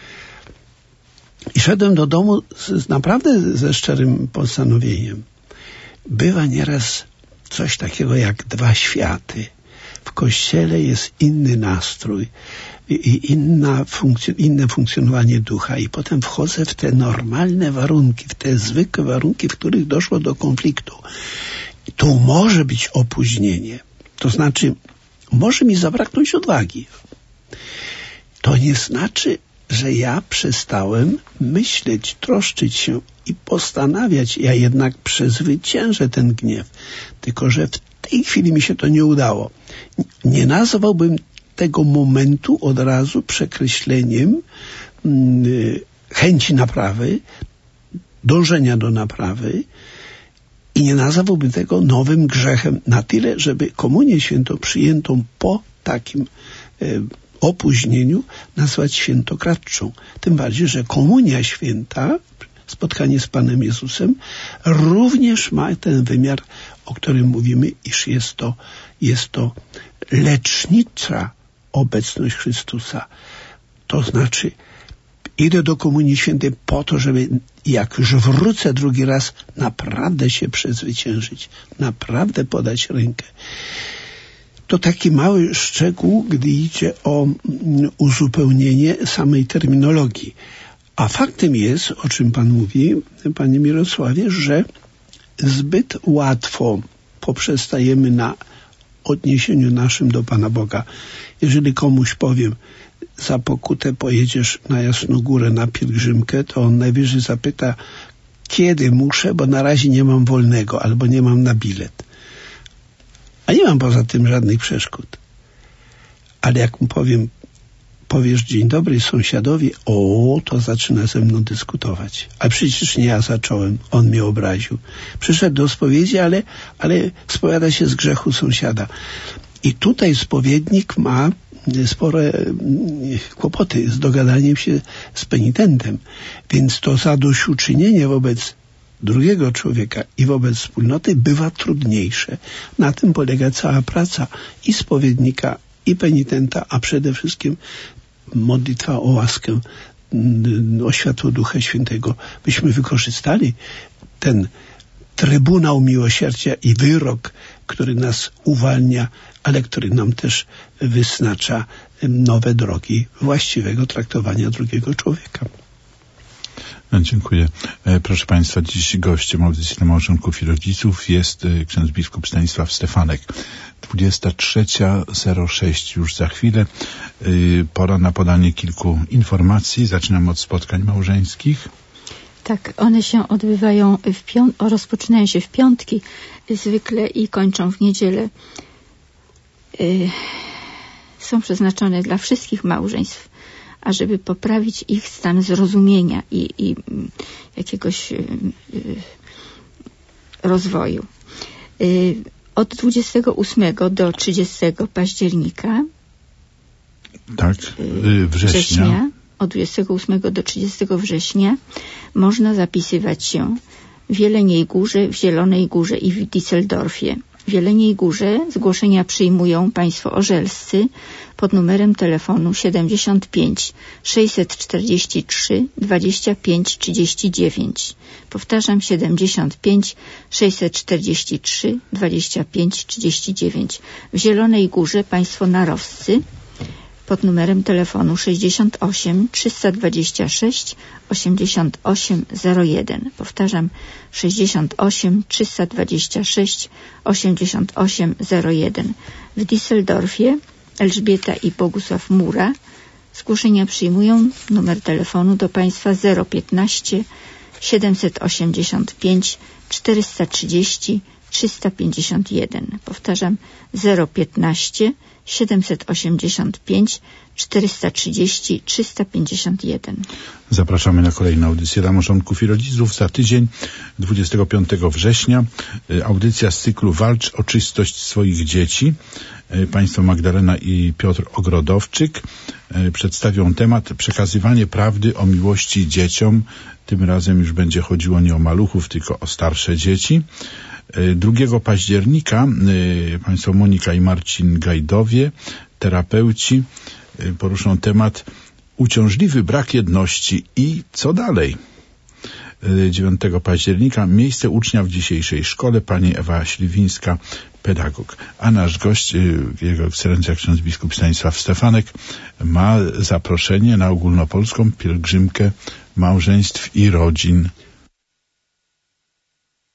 D: i szedłem do domu z, z naprawdę ze szczerym postanowieniem. Bywa nieraz coś takiego jak dwa światy. W kościele jest inny nastrój i inna funkcjon- inne funkcjonowanie ducha i potem wchodzę w te normalne warunki, w te zwykłe warunki, w których doszło do konfliktu. tu może być opóźnienie. To znaczy, może mi zabraknąć odwagi. To nie znaczy, że ja przestałem myśleć, troszczyć się i postanawiać. Ja jednak przezwyciężę ten gniew. Tylko że w tej chwili mi się to nie udało. Nie nazwałbym tego momentu od razu przekreśleniem yy, chęci naprawy, dążenia do naprawy i nie nazwałbym tego nowym grzechem na tyle, żeby komunię świętą przyjętą po takim yy, opóźnieniu nazwać świętokradczą. Tym bardziej, że komunia święta, spotkanie z Panem Jezusem, również ma ten wymiar, o którym mówimy, iż jest to, jest to lecznicza obecność Chrystusa. To znaczy, idę do komunii świętej po to, żeby jak już wrócę drugi raz, naprawdę się przezwyciężyć, naprawdę podać rękę. To taki mały szczegół, gdy idzie o uzupełnienie samej terminologii. A faktem jest, o czym Pan mówi, Panie Mirosławie, że zbyt łatwo poprzestajemy na odniesieniu naszym do Pana Boga. Jeżeli komuś powiem, za pokutę pojedziesz na Jasną Górę na pielgrzymkę, to on najwyżej zapyta, kiedy muszę, bo na razie nie mam wolnego albo nie mam na bilet. A nie mam poza tym żadnych przeszkód. Ale jak mu powiem, powiesz dzień dobry sąsiadowi, o, to zaczyna ze mną dyskutować. A przecież nie ja zacząłem, on mnie obraził. Przyszedł do spowiedzi, ale, ale spowiada się z grzechu sąsiada. I tutaj spowiednik ma spore kłopoty z dogadaniem się z penitentem. Więc to zadośćuczynienie wobec drugiego człowieka i wobec wspólnoty bywa trudniejsze. Na tym polega cała praca i spowiednika, i penitenta, a przede wszystkim modlitwa o łaskę, o światło Ducha Świętego. Byśmy wykorzystali ten Trybunał Miłosierdzia i wyrok, który nas uwalnia, ale który nam też wyznacza nowe drogi właściwego traktowania drugiego człowieka.
C: Dziękuję. Proszę Państwa, dziś gościem audycji dla małżonków i rodziców jest ksiądz biskup Stanisław Stefanek. dwudziesta trzecia zero sześć już za chwilę. Pora na podanie kilku informacji. Zaczynamy od spotkań małżeńskich.
B: Tak, one się odbywają w piąt- rozpoczynają się w piątki zwykle i kończą w niedzielę. Yy, są przeznaczone dla wszystkich małżeństw, ażeby poprawić ich stan zrozumienia i, i jakiegoś yy, yy, rozwoju. Yy, od dwudziestego ósmego do trzydziestego października
C: tak, yy, września. września
B: od dwudziestego ósmego do trzydziestego września można zapisywać się w Jeleniej Górze, w Zielonej Górze i w Düsseldorfie. W Jeleniej Górze zgłoszenia przyjmują Państwo orzelscy pod numerem telefonu siedemdziesiąt pięć sześćset czterdzieści trzy dwadzieścia pięć trzydzieści dziewięć. Powtarzam, siedemdziesiąt pięć sześćset czterdzieści trzy dwadzieścia pięć trzydzieści dziewięć. W Zielonej Górze Państwo narowscy pod numerem telefonu sześćdziesiąt osiem trzysta dwadzieścia sześć osiemdziesiąt osiem zero jeden. Powtarzam, sześćdziesiąt osiem trzysta dwadzieścia sześć osiemdziesiąt osiem zero jeden. W Düsseldorfie Elżbieta i Bogusław Mura zgłoszenia przyjmują. Numer telefonu do Państwa zero piętnaście siedemset osiemdziesiąt pięć czterysta trzydzieści trzysta pięćdziesiąt jeden. Powtarzam, zero piętnaście siedemset osiemdziesiąt pięć czterysta trzydzieści trzysta pięćdziesiąt jeden.
C: Zapraszamy na kolejną audycję dla małżonków i rodziców za tydzień, dwudziestego piątego września. Audycja z cyklu Walcz o czystość swoich dzieci. Państwo Magdalena i Piotr Ogrodowczyk przedstawią temat przekazywanie prawdy o miłości dzieciom. Tym razem już będzie chodziło nie o maluchów, tylko o starsze dzieci. drugiego października państwo Monika i Marcin Gajdowie, terapeuci, poruszą temat uciążliwy brak jedności i co dalej. dziewiątego października miejsce ucznia w dzisiejszej szkole, pani Ewa Śliwińska, pedagog. A nasz gość, jego ekscelencja ksiądz biskup Stanisław Stefanek, ma zaproszenie na ogólnopolską pielgrzymkę małżeństw i rodzin.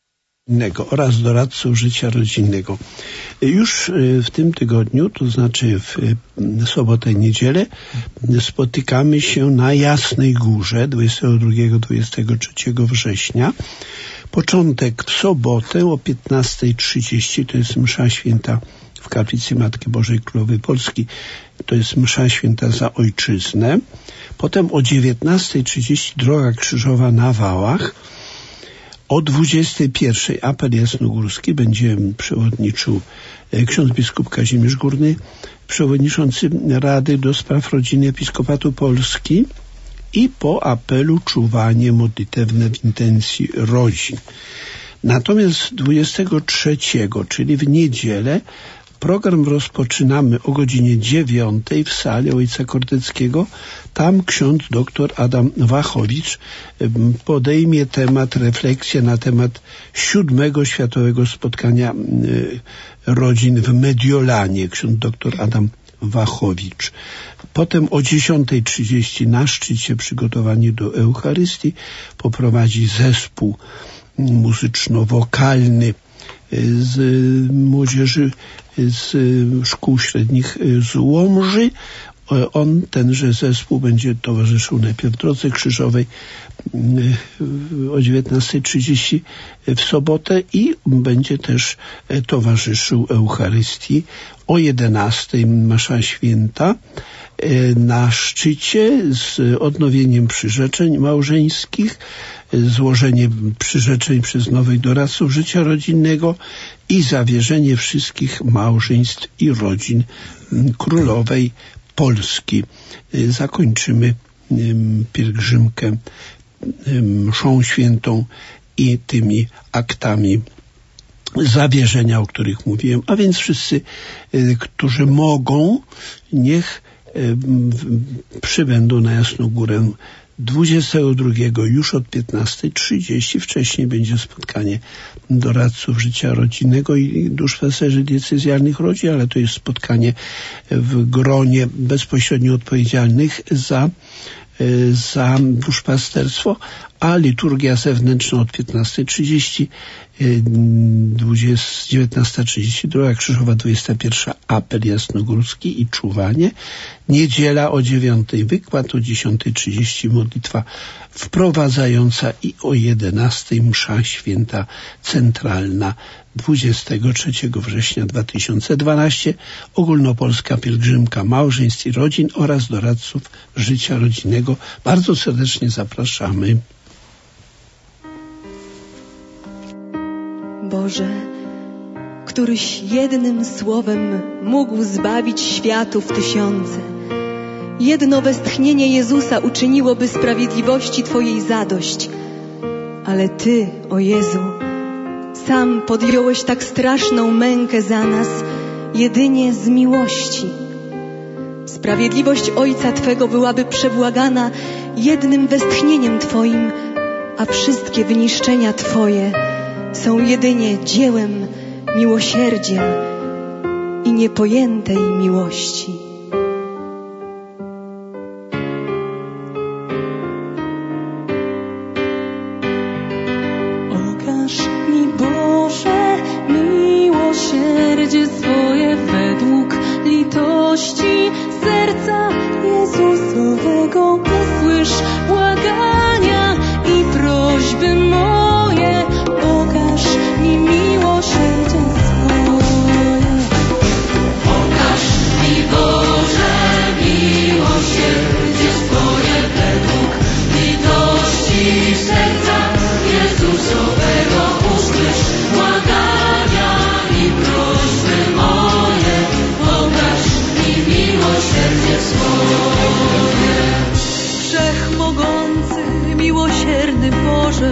D: oraz doradców życia rodzinnego. Już w tym tygodniu, to znaczy w sobotę i niedzielę, spotykamy się na Jasnej Górze dwudziestego drugiego do dwudziestego trzeciego września. Początek w sobotę o piętnasta trzydzieści, to jest msza święta w kaplicy Matki Bożej Królowej Polski. To jest msza święta za ojczyznę. Potem o dziewiętnasta trzydzieści droga krzyżowa na Wałach. O dwudziestej pierwszej apel jasnogórski, będzie przewodniczył ksiądz biskup Kazimierz Górny, przewodniczący Rady do Spraw Rodziny Episkopatu Polski, i po apelu czuwanie modlitewne w intencji rodzin. Natomiast dwudziestego trzeciego, czyli w niedzielę, program rozpoczynamy o godzinie dziewiątej w sali Ojca Kordeckiego. Tam ksiądz dr Adam Wachowicz podejmie temat, refleksję na temat siódmego Światowego Spotkania Rodzin w Mediolanie. Ksiądz dr Adam Wachowicz. Potem o dziesiątej trzydzieści na szczycie przygotowani do Eucharystii poprowadzi zespół muzyczno-wokalny z młodzieży z szkół średnich z Łomży. On, tenże zespół, będzie towarzyszył najpierw Drodze Krzyżowej o dziewiętnasta trzydzieści w sobotę i będzie też towarzyszył Eucharystii o jedenastej msza święta na szczycie z odnowieniem przyrzeczeń małżeńskich, złożenie przyrzeczeń przez nowych doradców życia rodzinnego i zawierzenie wszystkich małżeństw i rodzin Królowej Polski. Zakończymy pielgrzymkę mszą świętą i tymi aktami zawierzenia, o których mówiłem. A więc wszyscy, którzy mogą, niech przybędą na Jasną Górę dwudziestego drugiego już od piętnastej trzydzieści. Wcześniej będzie spotkanie doradców życia rodzinnego i duszpasterzy diecezjalnych rodzin, ale to jest spotkanie w gronie bezpośrednio odpowiedzialnych za za duszpasterstwo, a liturgia zewnętrzna od piętnastej trzydzieści, dziewiętnasta trzydzieści droga krzyżowa, dwudziesta pierwsza apel jasnogórski i czuwanie. Niedziela o dziewiątej wykład, o dziesiątej trzydzieści modlitwa wprowadzająca i o jedenastej msza święta centralna dwudziestego trzeciego września dwa tysiące dwunastego ogólnopolska pielgrzymka małżeństw i rodzin oraz doradców życia rodzinnego. Bardzo serdecznie zapraszamy.
K: Boże, któryś jednym słowem mógł zbawić światów tysiące. Jedno westchnienie Jezusa uczyniłoby sprawiedliwości Twojej zadość. Ale Ty, o Jezu, sam podjąłeś tak straszną mękę za nas, jedynie z miłości. Sprawiedliwość Ojca Twego byłaby przebłagana jednym westchnieniem Twoim, a wszystkie wyniszczenia Twoje są jedynie dziełem, miłosierdziem i niepojętej miłości.
L: Okaż mi, Boże, miłosierdzie swoje według litości serca Jezusowego. Usłysz błagania i prośby moje. Okaż mi miłosierdzie swoje. Okaż mi, Boże, miłosierdzie swoje według litości serca Jezusowego. Usłysz błagania i prośby moje. Okaż mi miłosierdzie swoje. Wszechmogący, miłosierny Boże,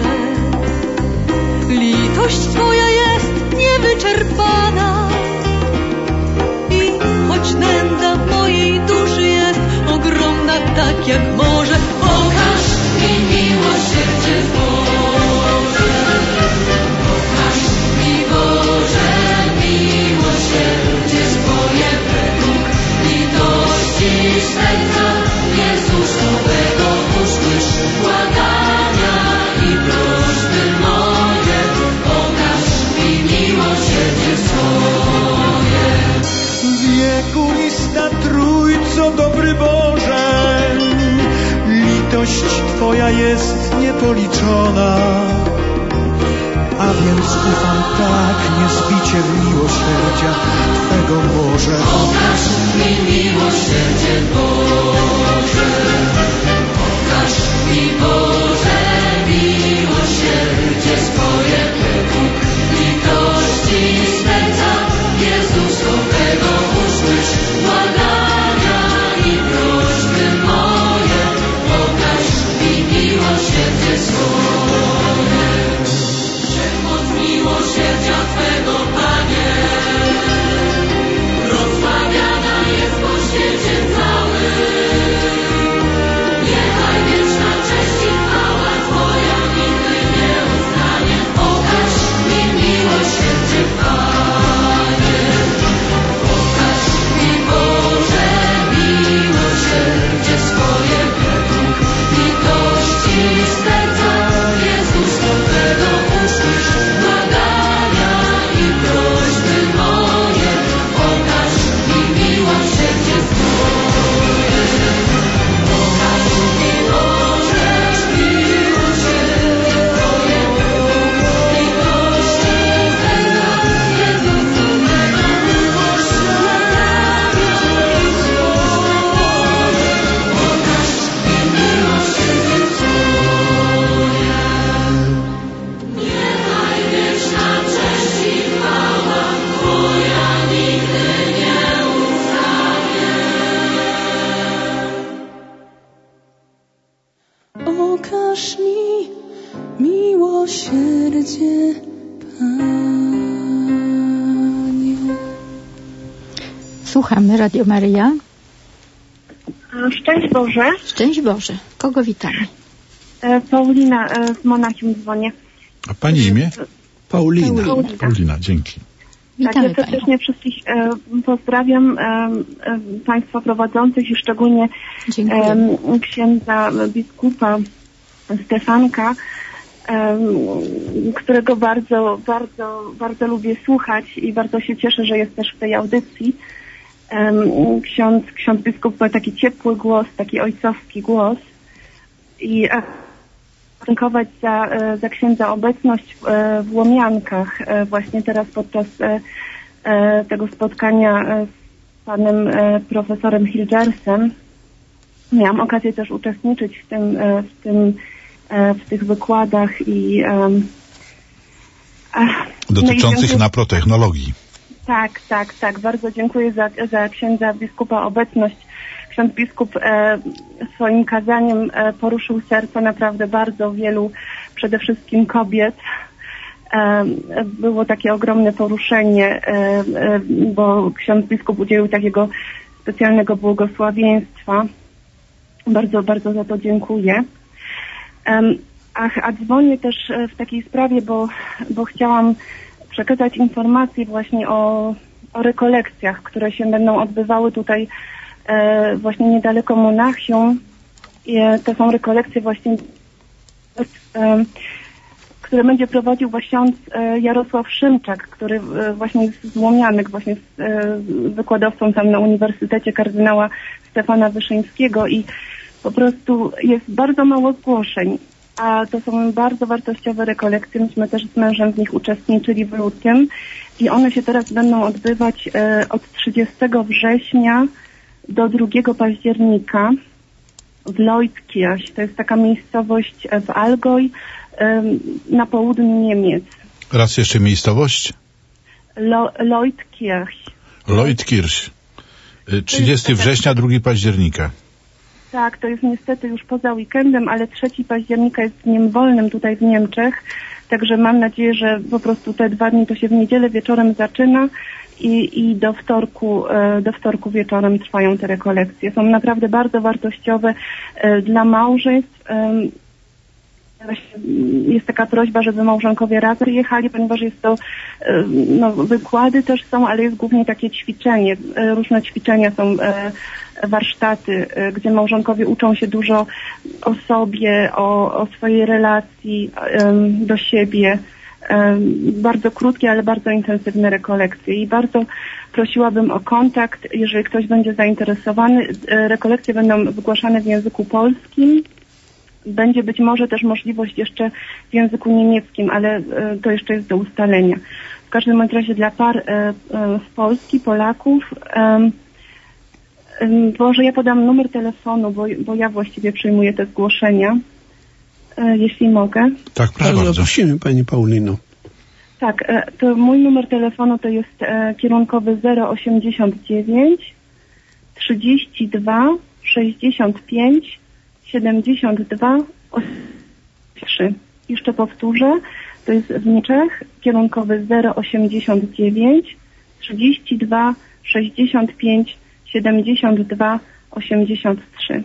L: litość Twoja jest niewyczerpana i choć nędza mojej duszy jest ogromna tak jak morze, okaż mi miłosierdzie Boże. Okaż mi, Boże, miłosierdzie swoje według litości serca Jezusowego. Usłysz błagania i prośby moje. Okaż
M: o dobry Boże, litość Twoja jest niepoliczona. A więc ufam tak niezbicie w miłosierdzia Twego, Boże.
L: Okaż mi miłosierdzie, Boże. Okaż mi, Boże, miłosierdzie swoje według litości serca Jezusowego. Usłysz błagania i prośby moje. Okaż mi miłosierdzie swoje. Wszechmoc miłosierdzia Twego, Panie, rozmawiana jest po świecie całym. Niechaj wieczna cześć i chwała Twoja nigdy nie ustanie. Okaż mi miłosierdzie, Panie. Okaż mi, Boże, miłosierdzie swoje według litości serca Jezusowego. Usłysz błagania i prośby moje. Okaż mi miłosierdzie swoje. Okaż mi, Boże, miłosierdzie swoje według litości serca Jezusowego. Usłysz błagania i prośby moje. Okaż mi miłosierdzie swoje. Niechaj wieczna cześć i chwała Twoja nigdy nie ustanie. Okaż mi miłosierdzie, Panie.
B: Słuchamy Radio Maryja.
N: Szczęść Boże.
B: Szczęść Boże. Kogo witamy?
N: E, Paulina e, z Monachium dzwonię.
C: A Pani imię?
D: Paulina.
N: Paulina.
C: Paulina, dzięki.
N: Tak, ja serdecznie wszystkich e, pozdrawiam, e, e, Państwa prowadzących i szczególnie e, księdza biskupa Stefanka, e, którego bardzo, bardzo, bardzo lubię słuchać i bardzo się cieszę, że jest też w tej audycji. E, ksiądz, ksiądz biskup ma taki ciepły głos, taki ojcowski głos i e, dziękować za, za księdza obecność w Łomiankach właśnie teraz podczas tego spotkania z panem profesorem Hilgersem. Miałam okazję też uczestniczyć w tym, w tym, w tych wykładach i
C: dotyczących
N: no i
C: naprotechnologii.
N: Tak, tak, tak. Bardzo dziękuję za, za księdza biskupa obecność. Ksiądz biskup e, swoim kazaniem e, poruszył serca naprawdę bardzo wielu, przede wszystkim kobiet. E, było takie ogromne poruszenie, e, e, bo ksiądz biskup udzielił takiego specjalnego błogosławieństwa. Bardzo, bardzo za to dziękuję. E, a, a dzwonię też w takiej sprawie, bo, bo chciałam przekazać informacje właśnie o, o rekolekcjach, które się będą odbywały tutaj e, właśnie niedaleko Monachium. I, e, to są rekolekcje właśnie, e, które będzie prowadził właśnie ksiądz e, Jarosław Szymczak, który e, właśnie jest z Łomianek, właśnie z e, wykładowcą tam na Uniwersytecie kardynała Stefana Wyszyńskiego i po prostu jest bardzo mało zgłoszeń. A to są bardzo wartościowe rekolekcje. Myśmy też z mężem w nich uczestniczyli w lutym i one się teraz będą odbywać e, od trzydziestego września do drugiego października w Leutkirch. To jest taka miejscowość w Allgäu e, na południu Niemiec.
C: Raz jeszcze miejscowość?
N: Lo, Leutkirch.
C: Leutkirch. trzydziestego września, drugiego października.
N: Tak, to jest niestety już poza weekendem, ale trzeciego października jest dniem wolnym tutaj w Niemczech, także mam nadzieję, że po prostu te dwa dni to się w niedzielę wieczorem zaczyna i, i do wtorku, do wtorku wieczorem trwają te rekolekcje. Są naprawdę bardzo wartościowe dla małżeństw. Jest taka prośba, żeby małżonkowie razem jechali, ponieważ jest to, no, wykłady też są, ale jest głównie takie ćwiczenie. Różne ćwiczenia są, warsztaty, gdzie małżonkowie uczą się dużo o sobie, o, o swojej relacji do siebie, bardzo krótkie, ale bardzo intensywne rekolekcje i bardzo prosiłabym o kontakt, jeżeli ktoś będzie zainteresowany. Rekolekcje będą wygłaszane w języku polskim. Będzie być może też możliwość jeszcze w języku niemieckim, ale to jeszcze jest do ustalenia. W każdym razie dla par z Polski, Polaków, może ja podam numer telefonu, bo, bo ja właściwie przyjmuję te zgłoszenia, jeśli mogę.
C: Tak, proszę bardzo.
D: Prosimy Pani Paulino.
N: Tak, to mój numer telefonu to jest kierunkowy zero osiemdziesiąt dziewięć trzydzieści dwa sześćdziesiąt pięć siedemdziesiąt dwa trzy. Jeszcze powtórzę, to jest w Niemczech, kierunkowy zero osiemdziesiąt dziewięć trzydzieści dwa sześćdziesiąt pięć siedemdziesiąt dwa osiemdziesiąt trzy.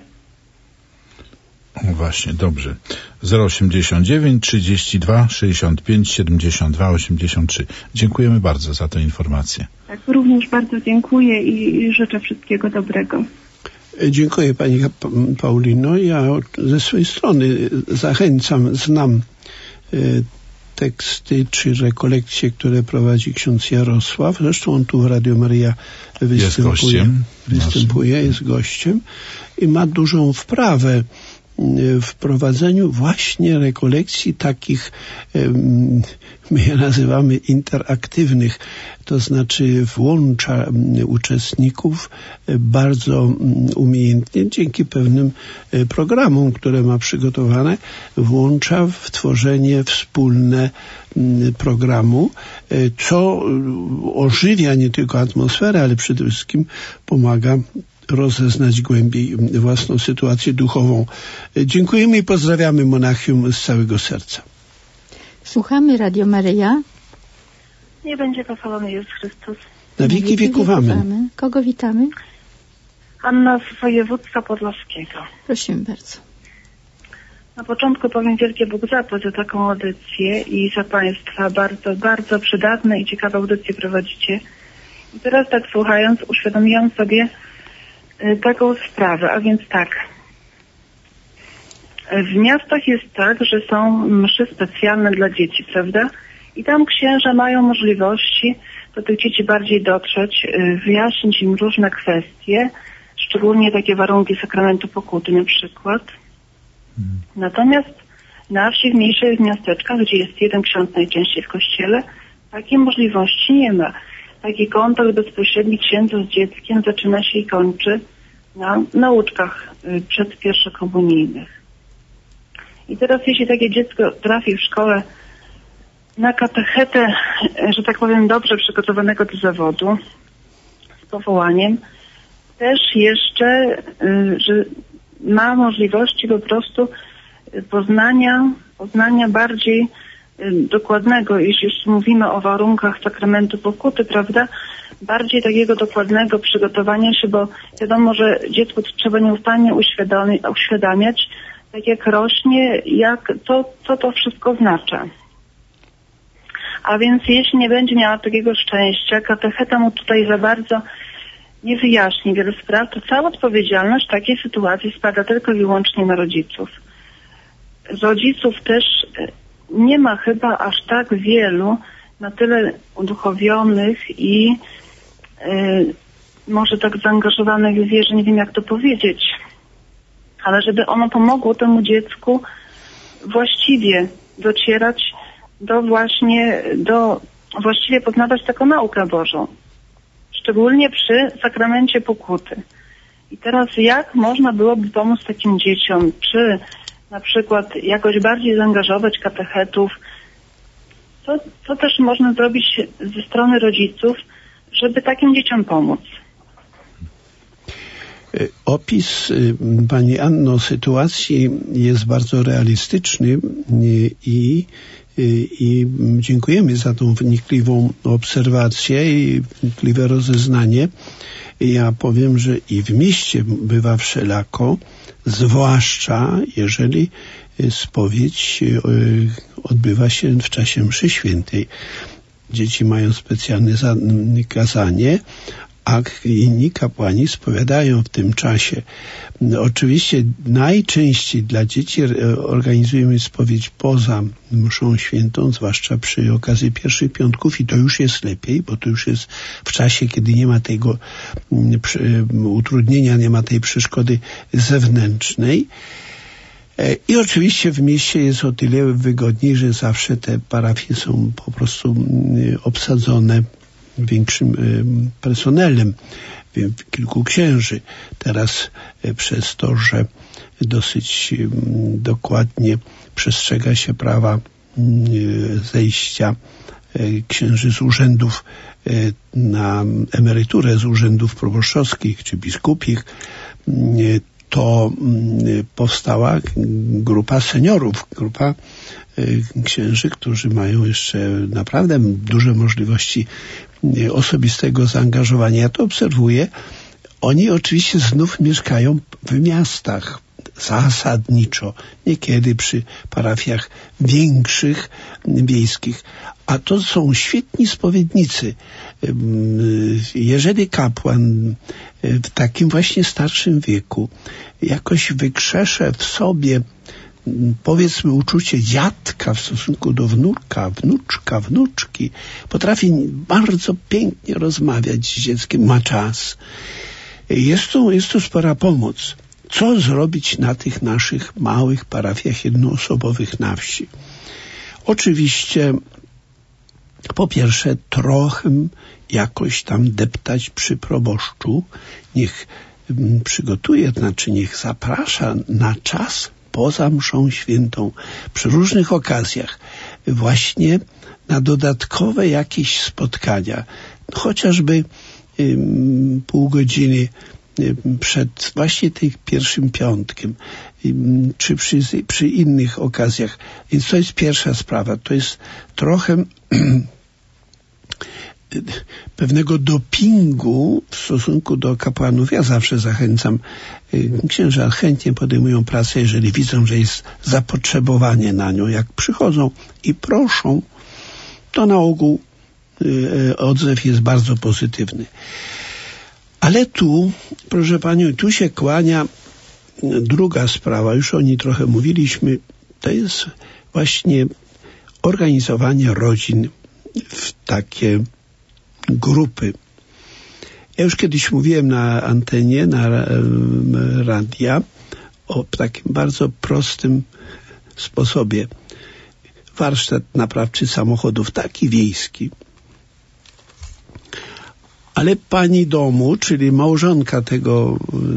C: Właśnie, dobrze. zero osiemdziesiąt dziewięć trzydzieści dwa sześćdziesiąt pięć siedemdziesiąt dwa osiemdziesiąt trzy. Dziękujemy bardzo za tę informację.
N: Tak, również bardzo dziękuję i, i życzę wszystkiego dobrego.
D: Dziękuję Pani Paulino. Ja ze swojej strony zachęcam, znam y, teksty czy rekolekcje, które prowadzi ksiądz Jarosław. Zresztą on tu w Radio Maryja występuje,
C: jest gościem,
D: występuje, jest gościem i ma dużą wprawę w prowadzeniu właśnie rekolekcji takich, my je nazywamy interaktywnych, to znaczy włącza uczestników bardzo umiejętnie, dzięki pewnym programom, które ma przygotowane, włącza w tworzenie wspólne programu, co ożywia nie tylko atmosferę, ale przede wszystkim pomaga rozeznać głębiej własną sytuację duchową. Dziękujemy i pozdrawiamy Monachium z całego serca.
B: Słuchamy Radio Maryja.
O: Nie będzie pochwalony Jezus Chrystus.
D: Na wieki wieków amen.
B: Kogo witamy?
O: Anna z województwa podlaskiego.
B: Prosimy bardzo.
O: Na początku powiem wielkie Bóg zapłać za taką audycję i za Państwa bardzo, bardzo przydatne i ciekawe audycje prowadzicie. I teraz tak słuchając, uświadomiłam sobie taką sprawę, a więc tak. W miastach jest tak, że są mszy specjalne dla dzieci, prawda? I tam księża mają możliwości do tych dzieci bardziej dotrzeć, wyjaśnić im różne kwestie, szczególnie takie warunki sakramentu pokuty na przykład. Hmm. Natomiast na wsi, w mniejszych miasteczkach, gdzie jest jeden ksiądz najczęściej w kościele, takiej możliwości nie ma. Taki kontakt bezpośredni księdza z dzieckiem zaczyna się i kończy na nauczkach przedpierwokomunijnych. I teraz jeśli takie dziecko trafi w szkołę na katechetę, że tak powiem, dobrze przygotowanego do zawodu, z powołaniem, też jeszcze, że ma możliwości po prostu poznania, poznania bardziej dokładnego, jeśli mówimy o warunkach sakramentu pokuty, prawda, bardziej takiego dokładnego przygotowania się, bo wiadomo, że dziecku trzeba nieustannie uświadami- uświadamiać, tak jak rośnie, jak, co, co to wszystko oznacza. A więc jeśli nie będzie miała takiego szczęścia, katecheta mu tutaj za bardzo nie wyjaśni wielu spraw, to cała odpowiedzialność w takiej sytuacji spada tylko i wyłącznie na rodziców. Rodziców też nie ma chyba aż tak wielu, na tyle uduchowionych i y, może tak zaangażowanych w wierze, nie wiem jak to powiedzieć, ale żeby ono pomogło temu dziecku właściwie docierać do właśnie, do właściwie poznawać taką naukę Bożą. Szczególnie przy sakramencie pokuty. I teraz jak można byłoby pomóc takim dzieciom? Czy na przykład jakoś bardziej zaangażować katechetów? Co, co też można zrobić ze strony rodziców, żeby takim dzieciom pomóc?
D: Opis Pani Anno sytuacji jest bardzo realistyczny i, i, i dziękujemy za tą wnikliwą obserwację i wnikliwe rozeznanie. Ja powiem, że i w mieście bywa wszelako, zwłaszcza jeżeli spowiedź odbywa się w czasie mszy świętej. Dzieci mają specjalne kazanie, a inni kapłani spowiadają w tym czasie. Oczywiście najczęściej dla dzieci organizujemy spowiedź poza mszą świętą, zwłaszcza przy okazji pierwszych piątków i to już jest lepiej, bo to już jest w czasie, kiedy nie ma tego utrudnienia, nie ma tej przeszkody zewnętrznej. I oczywiście w mieście jest o tyle wygodniej, że zawsze te parafie są po prostu obsadzone większym personelem, kilku księży. Teraz przez to, że dosyć dokładnie przestrzega się prawa zejścia księży z urzędów na emeryturę, z urzędów proboszczowskich czy biskupich, to powstała grupa seniorów, grupa księży, którzy mają jeszcze naprawdę duże możliwości osobistego zaangażowania. Ja to obserwuję. Oni oczywiście znów mieszkają w miastach zasadniczo, niekiedy przy parafiach większych, wiejskich. A to są świetni spowiednicy. Jeżeli kapłan w takim właśnie starszym wieku jakoś wykrzesze w sobie, powiedzmy, uczucie dziadka w stosunku do wnuka, wnuczka, wnuczki, potrafi bardzo pięknie rozmawiać z dzieckiem, ma czas. Jest to, jest to spora pomoc. Co zrobić na tych naszych małych parafiach jednoosobowych na wsi? Oczywiście po pierwsze trochę jakoś tam deptać przy proboszczu, niech przygotuje, znaczy niech zaprasza na czas poza mszą świętą przy różnych okazjach właśnie na dodatkowe jakieś spotkania, chociażby um, pół godziny przed właśnie tym pierwszym piątkiem, czy przy, przy innych okazjach. Więc to jest pierwsza sprawa. To jest trochę pewnego dopingu w stosunku do kapłanów. Ja zawsze zachęcam. Księża chętnie podejmują pracę, jeżeli widzą, że jest zapotrzebowanie na nią. Jak przychodzą i proszą, to na ogół odzew jest bardzo pozytywny. Ale tu, proszę Panią, tu się kłania druga sprawa, już o niej trochę mówiliśmy, to jest właśnie organizowanie rodzin w takie grupy. Ja już kiedyś mówiłem na antenie, na radia o takim bardzo prostym sposobie. Warsztat naprawczy samochodów, taki wiejski. Ale pani domu, czyli małżonka tego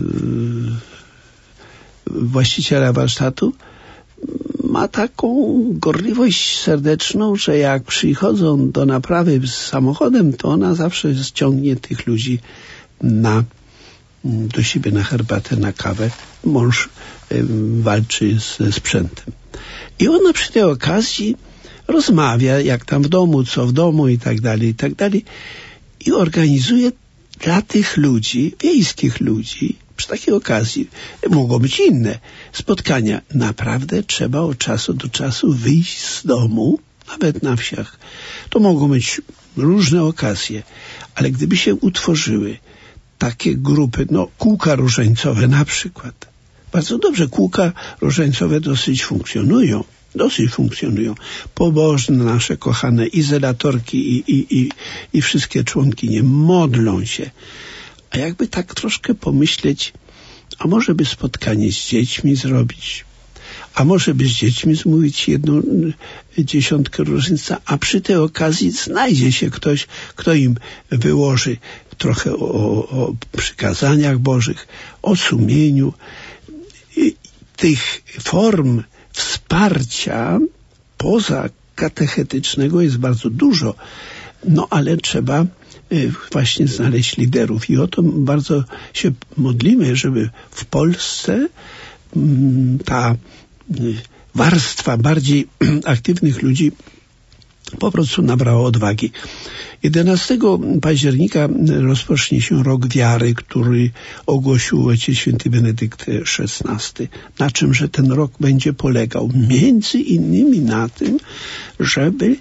D: yy, właściciela warsztatu, ma taką gorliwość serdeczną, że jak przychodzą do naprawy z samochodem, to ona zawsze ściągnie tych ludzi na, do siebie na herbatę, na kawę. Mąż yy, walczy ze sprzętem. I ona przy tej okazji rozmawia, jak tam w domu, co w domu i tak dalej, i tak dalej. I organizuje dla tych ludzi, wiejskich ludzi, przy takiej okazji, mogą być inne spotkania. Naprawdę trzeba od czasu do czasu wyjść z domu, nawet na wsiach. To mogą być różne okazje, ale gdyby się utworzyły takie grupy, no kółka różańcowe na przykład. Bardzo dobrze, kółka różańcowe dosyć funkcjonują. Dosyć funkcjonują. Pobożne nasze kochane izolatorki i, i, i, i wszystkie członkinie modlą się. A jakby tak troszkę pomyśleć, a może by spotkanie z dziećmi zrobić, a może by z dziećmi zmówić jedną dziesiątkę różnica, a przy tej okazji znajdzie się ktoś, kto im wyłoży trochę o, o przykazaniach Bożych, o sumieniu. I tych form wsparcia poza katechetycznego jest bardzo dużo, no ale trzeba właśnie znaleźć liderów i o to bardzo się modlimy, żeby w Polsce ta warstwa bardziej aktywnych ludzi po prostu nabrała odwagi. jedenastego października rozpocznie się rok wiary, który ogłosił Ojciec Święty Benedykt szesnasty. Na czymże ten rok będzie polegał? Między innymi na tym, żeby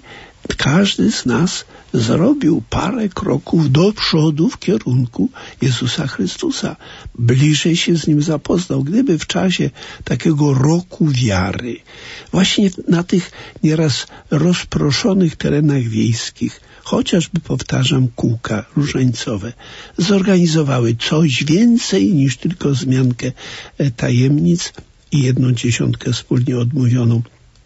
D: każdy z nas zrobił parę kroków do przodu w kierunku Jezusa Chrystusa. Bliżej się z Nim zapoznał. Gdyby w czasie takiego roku wiary, właśnie na tych nieraz rozproszonych terenach wiejskich, chociażby, powtarzam, kółka różańcowe, zorganizowały coś więcej niż tylko wzmiankę tajemnic i jedną dziesiątkę wspólnie odmówioną,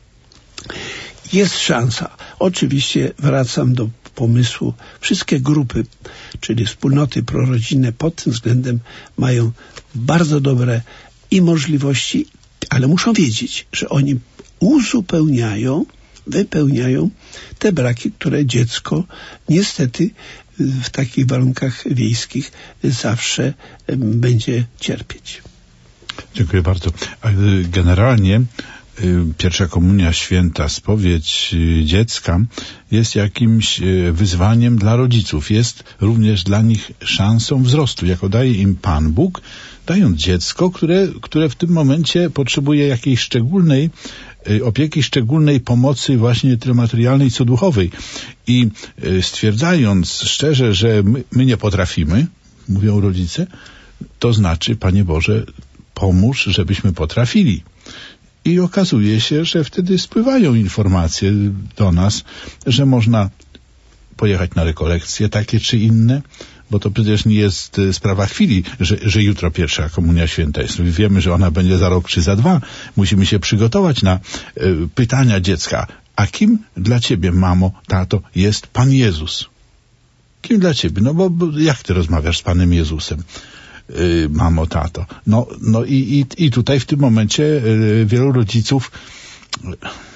D: jest szansa. Oczywiście wracam do pomysłu. Wszystkie grupy, czyli wspólnoty prorodzinne pod tym względem mają bardzo dobre i możliwości, ale muszą wiedzieć, że oni uzupełniają, wypełniają te braki, które dziecko niestety w takich warunkach wiejskich zawsze będzie cierpieć.
C: Dziękuję bardzo. Generalnie pierwsza komunia święta, spowiedź dziecka jest jakimś wyzwaniem dla rodziców. Jest również dla nich szansą wzrostu, jako daje im Pan Bóg, dając dziecko, które, które w tym momencie potrzebuje jakiejś szczególnej opieki, szczególnej pomocy właśnie tyle materialnej, co duchowej. I stwierdzając szczerze, że my, my nie potrafimy, mówią rodzice, to znaczy, Panie Boże, pomóż, żebyśmy potrafili. I okazuje się, że wtedy spływają informacje do nas, że można pojechać na rekolekcje takie czy inne, bo to przecież nie jest sprawa chwili, że, że jutro pierwsza komunia święta jest. Wiemy, że ona będzie za rok czy za dwa. Musimy się przygotować na y, pytania dziecka. A kim dla ciebie, mamo, tato, jest Pan Jezus? Kim dla ciebie? No bo, bo jak ty rozmawiasz z Panem Jezusem? Yy, mamo, tato. No, no i, i, i tutaj w tym momencie yy, wielu rodziców yy,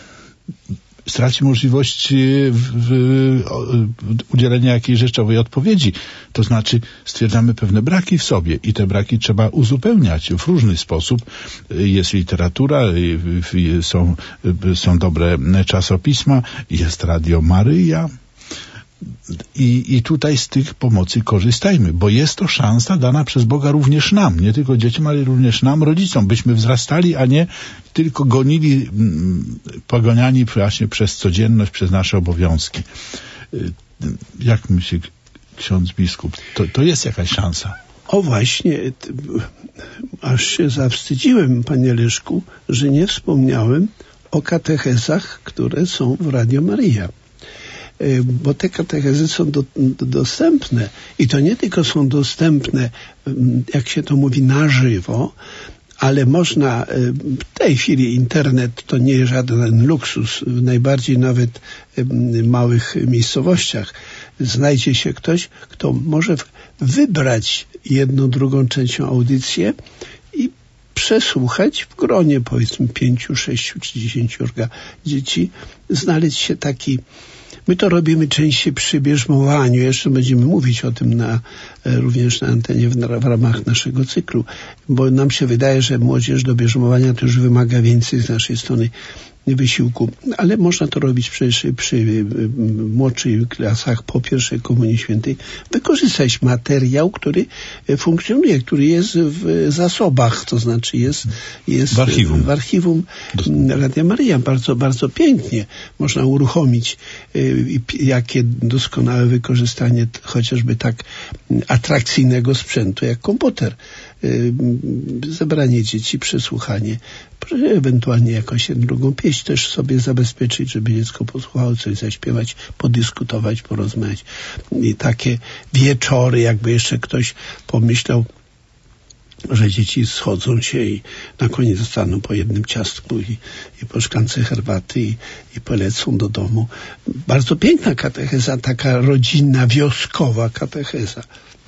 C: straci możliwość yy, w, w, yy, udzielenia jakiejś rzeczowej odpowiedzi. To znaczy stwierdzamy pewne braki w sobie i te braki trzeba uzupełniać w różny sposób. Yy, jest literatura, yy, yy, są, yy, są dobre czasopisma, jest Radio Maryja. I, I tutaj z tych pomocy korzystajmy, bo jest to szansa dana przez Boga również nam, nie tylko dzieciom, ale również nam, rodzicom, byśmy wzrastali, a nie tylko gonili, pogoniani właśnie przez codzienność, przez nasze obowiązki. Jak myśli ksiądz biskup, to, to jest jakaś szansa?
D: O właśnie, aż się zawstydziłem, panie Leszku, że nie wspomniałem o katechezach, które są w Radio Maryja. Bo te katechezy są do, do, dostępne i to nie tylko są dostępne, jak się to mówi, na żywo, ale można, w tej chwili internet to nie jest żaden luksus, w najbardziej nawet małych miejscowościach znajdzie się ktoś, kto może wybrać jedną, drugą, trzecią audycję i przesłuchać w gronie, powiedzmy, pięciu, sześciu czy dziesięciorga dzieci, znaleźć się taki. My to robimy częściej przy bierzmowaniu. Jeszcze będziemy mówić o tym na, również na antenie w, w ramach naszego cyklu, bo nam się wydaje, że młodzież do bierzmowania to już wymaga więcej z naszej strony wysiłku. Ale można to robić przecież przy młodszych klasach po pierwszej Komunii Świętej. Wykorzystać materiał, który funkcjonuje, który jest w zasobach, to znaczy jest, jest
C: w archiwum,
D: w archiwum Radia Maryja. Bardzo, bardzo pięknie można uruchomić jakie doskonałe wykorzystanie chociażby tak atrakcyjnego sprzętu jak komputer. Zebranie dzieci, przesłuchanie, ewentualnie jakąś drugą pieśń też sobie zabezpieczyć, żeby dziecko posłuchało, coś zaśpiewać, podyskutować, porozmawiać. I takie wieczory, jakby jeszcze ktoś pomyślał, że dzieci schodzą się i na koniec zostaną po jednym ciastku i, i po szklance herbaty i, i polecą do domu. Bardzo piękna katecheza, taka rodzinna, wioskowa katecheza.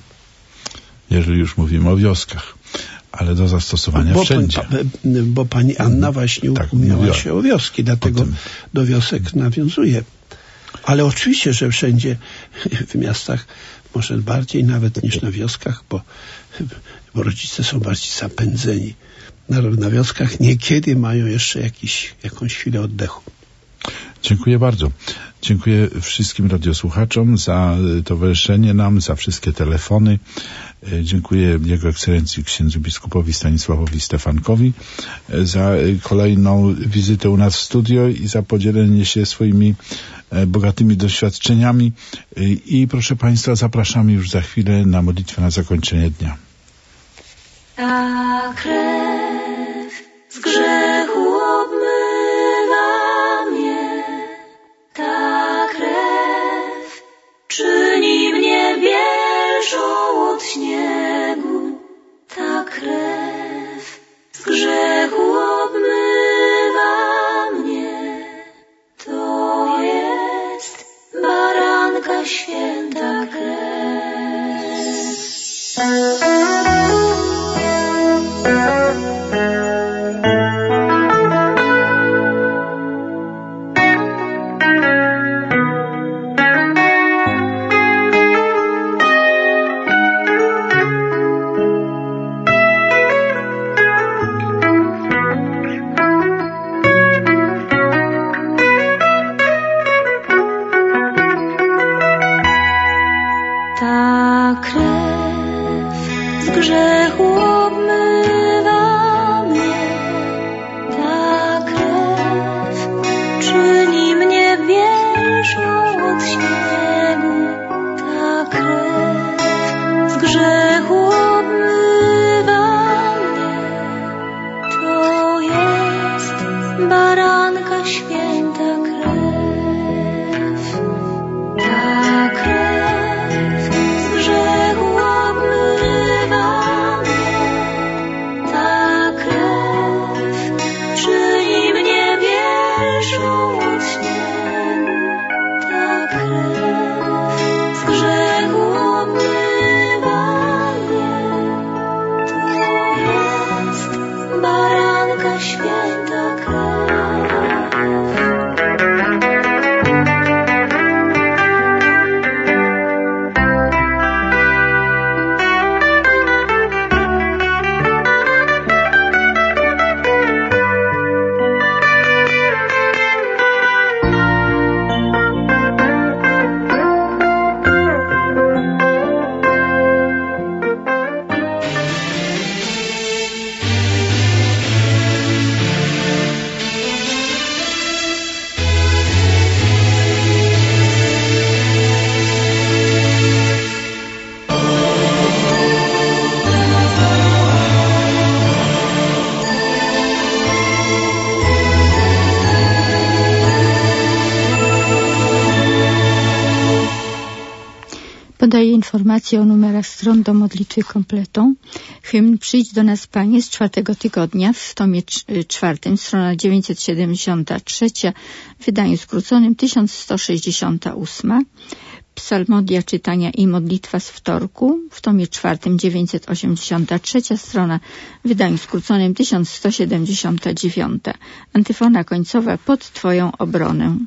C: Jeżeli już mówimy o wioskach, ale do zastosowania
D: bo,
C: wszędzie.
D: Bo pani Anna właśnie tak, upomniała się o wioski, dlatego do wiosek nawiązuje. Ale oczywiście, że wszędzie w miastach, może bardziej nawet niż na wioskach, bo, bo rodzice są bardziej zapędzeni. Na, na wioskach niekiedy mają jeszcze jakiś, jakąś chwilę oddechu.
C: Dziękuję bardzo. Dziękuję wszystkim radiosłuchaczom za towarzyszenie nam, za wszystkie telefony. Dziękuję Jego Ekscelencji księdzu biskupowi Stanisławowi Stefankowi za kolejną wizytę u nas w studio i za podzielenie się swoimi bogatymi doświadczeniami. I proszę Państwa, zapraszamy już za chwilę na modlitwę na zakończenie dnia.
L: Ta krew z grzechu obmywa mnie, ta krew czyni mnie bielszą od śniegu, ta krew z grzechu obmywa mnie, to jest baranka święta krew. Ta krew z grzechu obmywa mnie, ta krew czyni mnie bielszą od śniegu, ta krew z grzechu obmywa mnie, to jest baranka święta krew, ta krew z grzechu obmywa mnie, ta krew czyni mnie bielszą od śniegu, ta krew z grzechu obmywa mnie, to jest baranka święta krew.
B: Podaję informację o numerach stron do modlitwy kompletą. Hymn Przyjdź do nas, Panie, z czwartego tygodnia w tomie czwartym, strona dziewięćset siedemdziesiąt trzy, w wydaniu skróconym tysiąc sto sześćdziesiąt osiem. Psalmodia czytania i modlitwa z wtorku w tomie czwartym, dziewięćset osiemdziesiąt trzy, strona w wydaniu skróconym tysiąc sto siedemdziesiąt dziewięć. Antyfona końcowa pod Twoją obronę.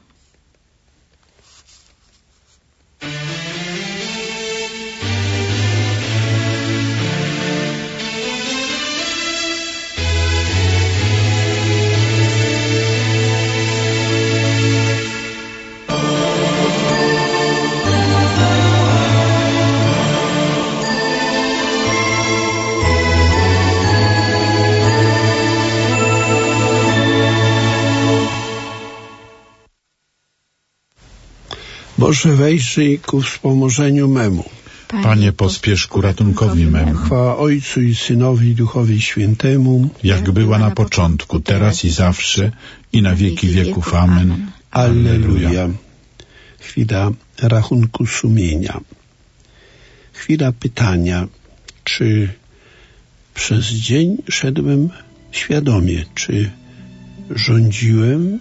D: Boże, wejrzyj ku wspomożeniu memu.
C: Panie, pospiesz ku ratunkowi memu.
D: Chwała Ojcu i Synowi i Duchowi Świętemu,
C: jak była na początku, teraz i zawsze, i na wieki wieków. Amen.
D: Alleluja. Chwila rachunku sumienia. Chwila pytania, czy przez dzień szedłem świadomie, czy rządziłem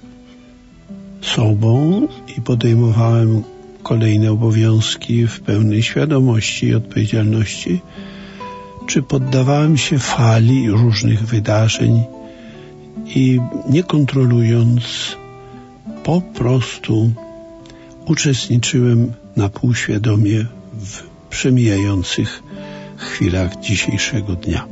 D: sobą i podejmowałem kolejne obowiązki w pełnej świadomości i odpowiedzialności, czy poddawałem się fali różnych wydarzeń i nie kontrolując, po prostu uczestniczyłem na pół świadomie w przemijających chwilach dzisiejszego dnia.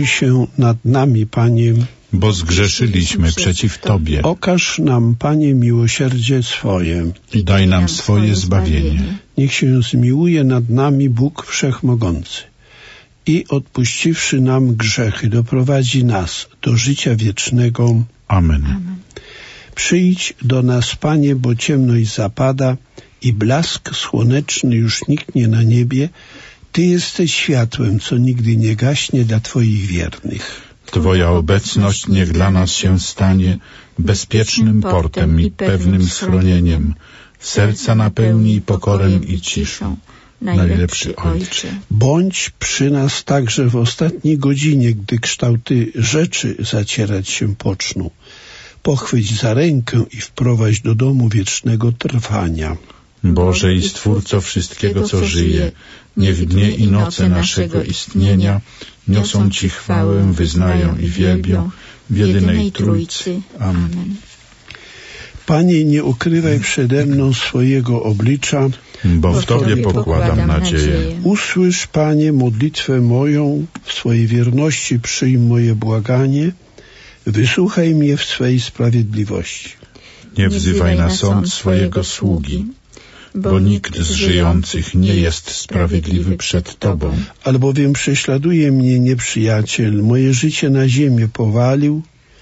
D: się nad nami, Panie,
C: bo zgrzeszyliśmy przeciw Tobie.
D: Okaż nam, Panie, miłosierdzie swoje
C: i daj nam swoje zbawienie.
D: Niech się zmiłuje nad nami Bóg Wszechmogący i odpuściwszy nam grzechy, doprowadzi nas do życia wiecznego.
C: Amen.
B: Amen.
D: Przyjdź do nas, Panie, bo ciemność zapada i blask słoneczny już niknie na niebie. Ty jesteś światłem, co nigdy nie gaśnie dla Twoich wiernych.
C: Twoja obecność niech dla nas się stanie bezpiecznym portem i pewnym schronieniem. Serca napełnij pokorę i ciszą. Najlepszy Ojcze.
D: Bądź przy nas także w ostatniej godzinie, gdy kształty rzeczy zacierać się poczną. Pochwyć za rękę i wprowadź do domu wiecznego trwania.
C: Boże i Stwórco wszystkiego, co żyje, niech dnie i noce naszego istnienia niosą Ci chwałę, wyznają i wielbią w jedynej Trójcy. Amen.
D: Panie, nie ukrywaj przede mną swojego oblicza,
C: bo w Tobie pokładam nadzieję.
D: Usłysz, Panie, modlitwę moją, w swojej wierności przyjm moje błaganie, wysłuchaj mnie w swej sprawiedliwości.
C: Nie wzywaj na sąd swojego sługi, bo nikt z żyjących nie jest sprawiedliwy przed Tobą.
D: Albowiem prześladuje mnie nieprzyjaciel, moje życie na ziemię powalił,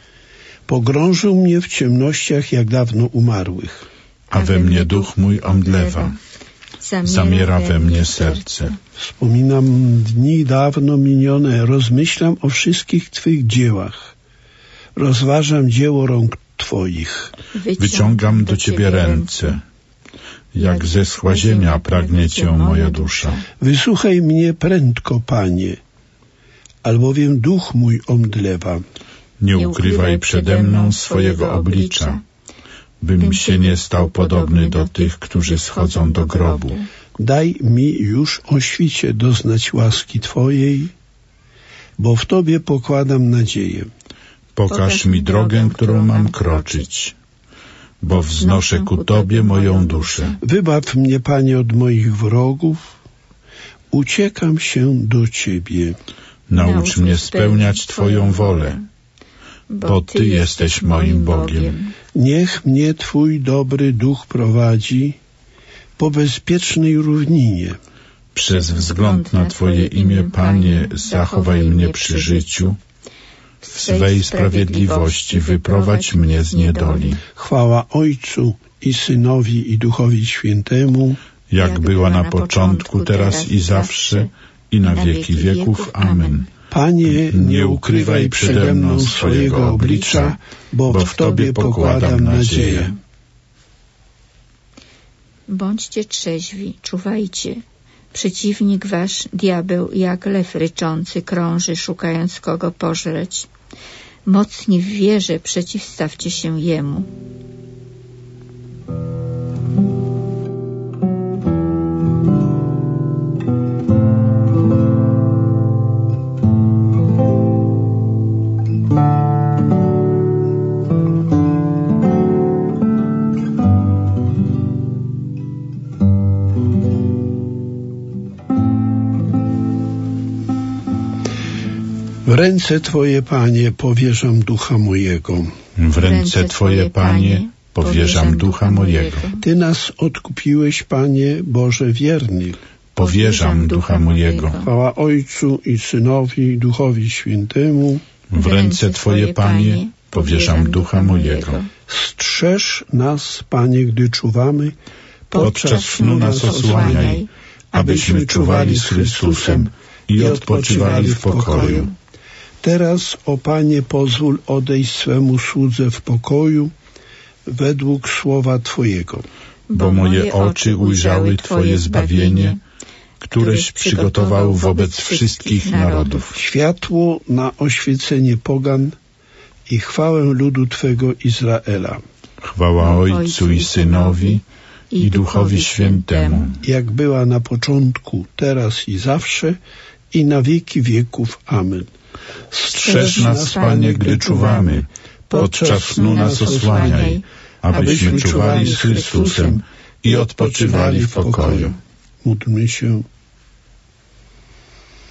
D: pogrążył mnie w ciemnościach jak dawno umarłych.
C: A we mnie duch mój omdlewa, zamiera we mnie serce.
D: Wspominam dni dawno minione, rozmyślam o wszystkich Twych dziełach. Rozważam dzieło rąk Twoich.
C: Wyciągam do Ciebie ręce. Jak zeschła ziemia pragnie Cię moja dusza.
D: Wysłuchaj mnie prędko, Panie, albowiem duch mój omdlewa.
C: Nie ukrywaj przede mną swojego oblicza, bym się nie stał podobny do tych, którzy schodzą do grobu.
D: Daj mi już o świcie doznać łaski Twojej, bo w Tobie pokładam nadzieję.
C: Pokaż mi drogę, którą mam kroczyć, bo wznoszę ku Tobie moją duszę.
D: Wybaw mnie, Panie, od moich wrogów, uciekam się do Ciebie.
C: Naucz mnie spełniać Twoją wolę, bo Ty jesteś moim Bogiem.
D: Niech mnie Twój dobry duch prowadzi po bezpiecznej równinie.
C: Przez wzgląd na Twoje imię, Panie, zachowaj mnie przy życiu. W swej sprawiedliwości wyprowadź mnie z niedoli.
D: Chwała Ojcu i Synowi i Duchowi Świętemu,
C: jak była na początku, teraz i zawsze, i na wieki wieków. Amen.
D: Panie, nie ukrywaj przede mną swojego oblicza, bo w Tobie pokładam nadzieję.
B: Bądźcie trzeźwi, czuwajcie. Przeciwnik wasz, diabeł, jak lew ryczący, krąży, szukając kogo pożreć. Mocni w wierze przeciwstawcie się jemu.
D: W ręce Twoje, Panie, powierzam ducha mojego.
C: W ręce Twoje, Panie, powierzam ducha mojego.
D: Ty nas odkupiłeś, Panie, Boże wierny.
C: Powierzam ducha mojego.
D: Chwała Ojcu i Synowi i Duchowi Świętemu.
C: W ręce Twoje, Panie, powierzam ducha mojego.
D: Strzeż nas, Panie, gdy czuwamy.
C: Podczas snu nas osłaniaj, abyśmy czuwali z Chrystusem i odpoczywali w pokoju.
D: Teraz, o Panie, pozwól odejść swemu słudze w pokoju według słowa Twojego.
C: Bo moje oczy ujrzały Twoje zbawienie, któreś przygotował wobec wszystkich narodów.
D: Światło na oświecenie pogan i chwałę ludu Twego Izraela.
C: Chwała Ojcu i Synowi i Duchowi Świętemu.
D: Jak była na początku, teraz i zawsze, i na wieki wieków. Amen.
C: Strzeż nas, Panie, gdy czuwamy. Podczas snu nas osłaniaj, abyśmy czuwali z Chrystusem i odpoczywali w pokoju.
D: Módlmy się.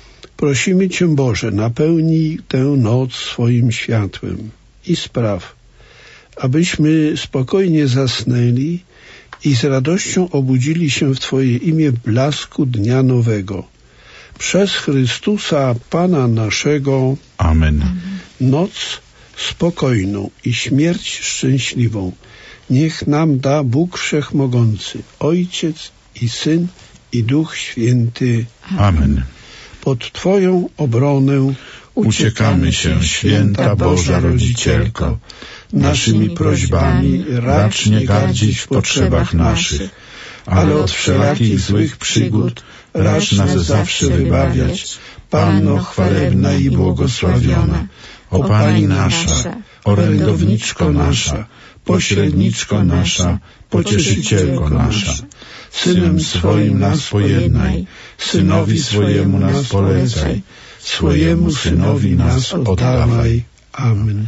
D: Prosimy Cię, Boże, napełnij tę noc swoim światłem i spraw, abyśmy spokojnie zasnęli i z radością obudzili się w Twoje imię w blasku dnia nowego. Przez Chrystusa, Pana naszego.
C: Amen.
D: Noc spokojną i śmierć szczęśliwą niech nam da Bóg Wszechmogący, Ojciec i Syn i Duch Święty.
C: Amen.
D: Pod Twoją obronę
C: uciekamy się, święta Boża Rodzicielko. Naszymi prośbami racz nie gardzić w potrzebach naszych, ale od wszelakich złych przygód racz nas zawsze wybawiać. Panno chwalebna i błogosławiona, o Pani nasza, orędowniczko nasza, pośredniczko nasza, pocieszycielko nasza, Synem swoim nas pojednaj, Synowi swojemu nas polecaj, swojemu Synowi nas oddawaj.
D: Amen.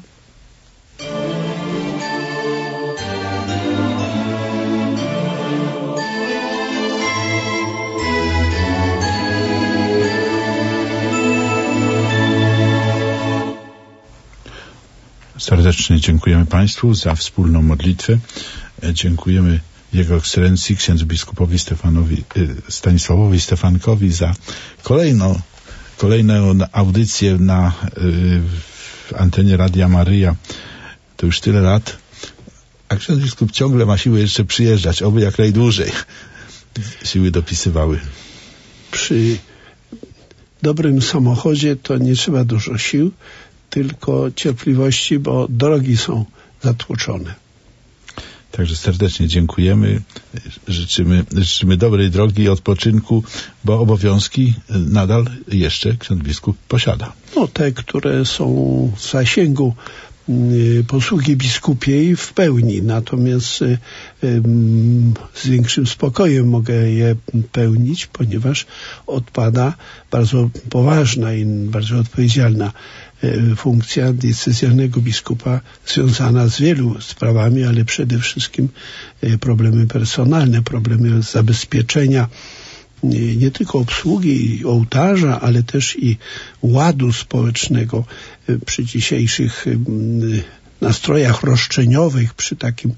C: Serdecznie dziękujemy Państwu za wspólną modlitwę. Dziękujemy Jego Ekscelencji księdzu biskupowi Stefanowi, Stanisławowi Stefankowi za kolejną, kolejną audycję na y, antenie Radia Maryja. To już tyle lat, a ksiądz biskup ciągle ma siły jeszcze przyjeżdżać, oby jak najdłużej siły dopisywały.
D: Przy dobrym samochodzie to nie trzeba dużo sił, tylko cierpliwości, bo drogi są zatłoczone.
C: Także serdecznie dziękujemy, życzymy, życzymy dobrej drogi i odpoczynku, bo obowiązki nadal jeszcze ksiądz biskup posiada.
D: No te, które są w zasięgu y, posługi biskupiej w pełni, natomiast y, y, z większym spokojem mogę je pełnić, ponieważ odpada bardzo poważna i bardzo odpowiedzialna funkcja diecezjalnego biskupa związana z wielu sprawami, ale przede wszystkim problemy personalne, problemy zabezpieczenia nie tylko obsługi ołtarza, ale też i ładu społecznego przy dzisiejszych nastrojach roszczeniowych, przy takim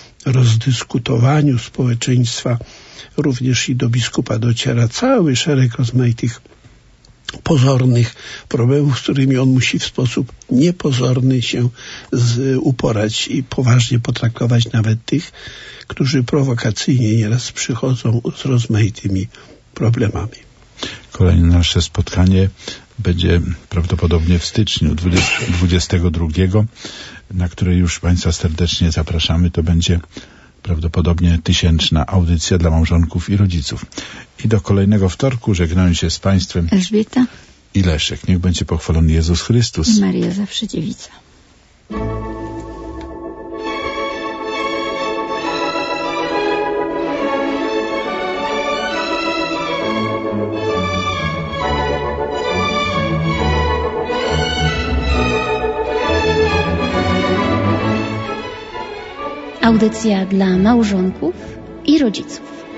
D: rozdyskutowaniu społeczeństwa. Również i do biskupa dociera cały szereg rozmaitych pozornych problemów, z którymi on musi w sposób niepozorny się z, uporać i poważnie potraktować nawet tych, którzy prowokacyjnie nieraz przychodzą z rozmaitymi problemami.
C: Kolejne nasze spotkanie będzie prawdopodobnie w styczniu dwudziestego drugiego, na które już Państwa serdecznie zapraszamy. To będzie prawdopodobnie tysięczna audycja dla małżonków i rodziców. I do kolejnego wtorku żegnają się z Państwem
B: Elżbieta
C: i Leszek. Niech będzie pochwalony Jezus Chrystus.
B: I Maria zawsze dziewica.
A: Audycja dla małżonków i rodziców.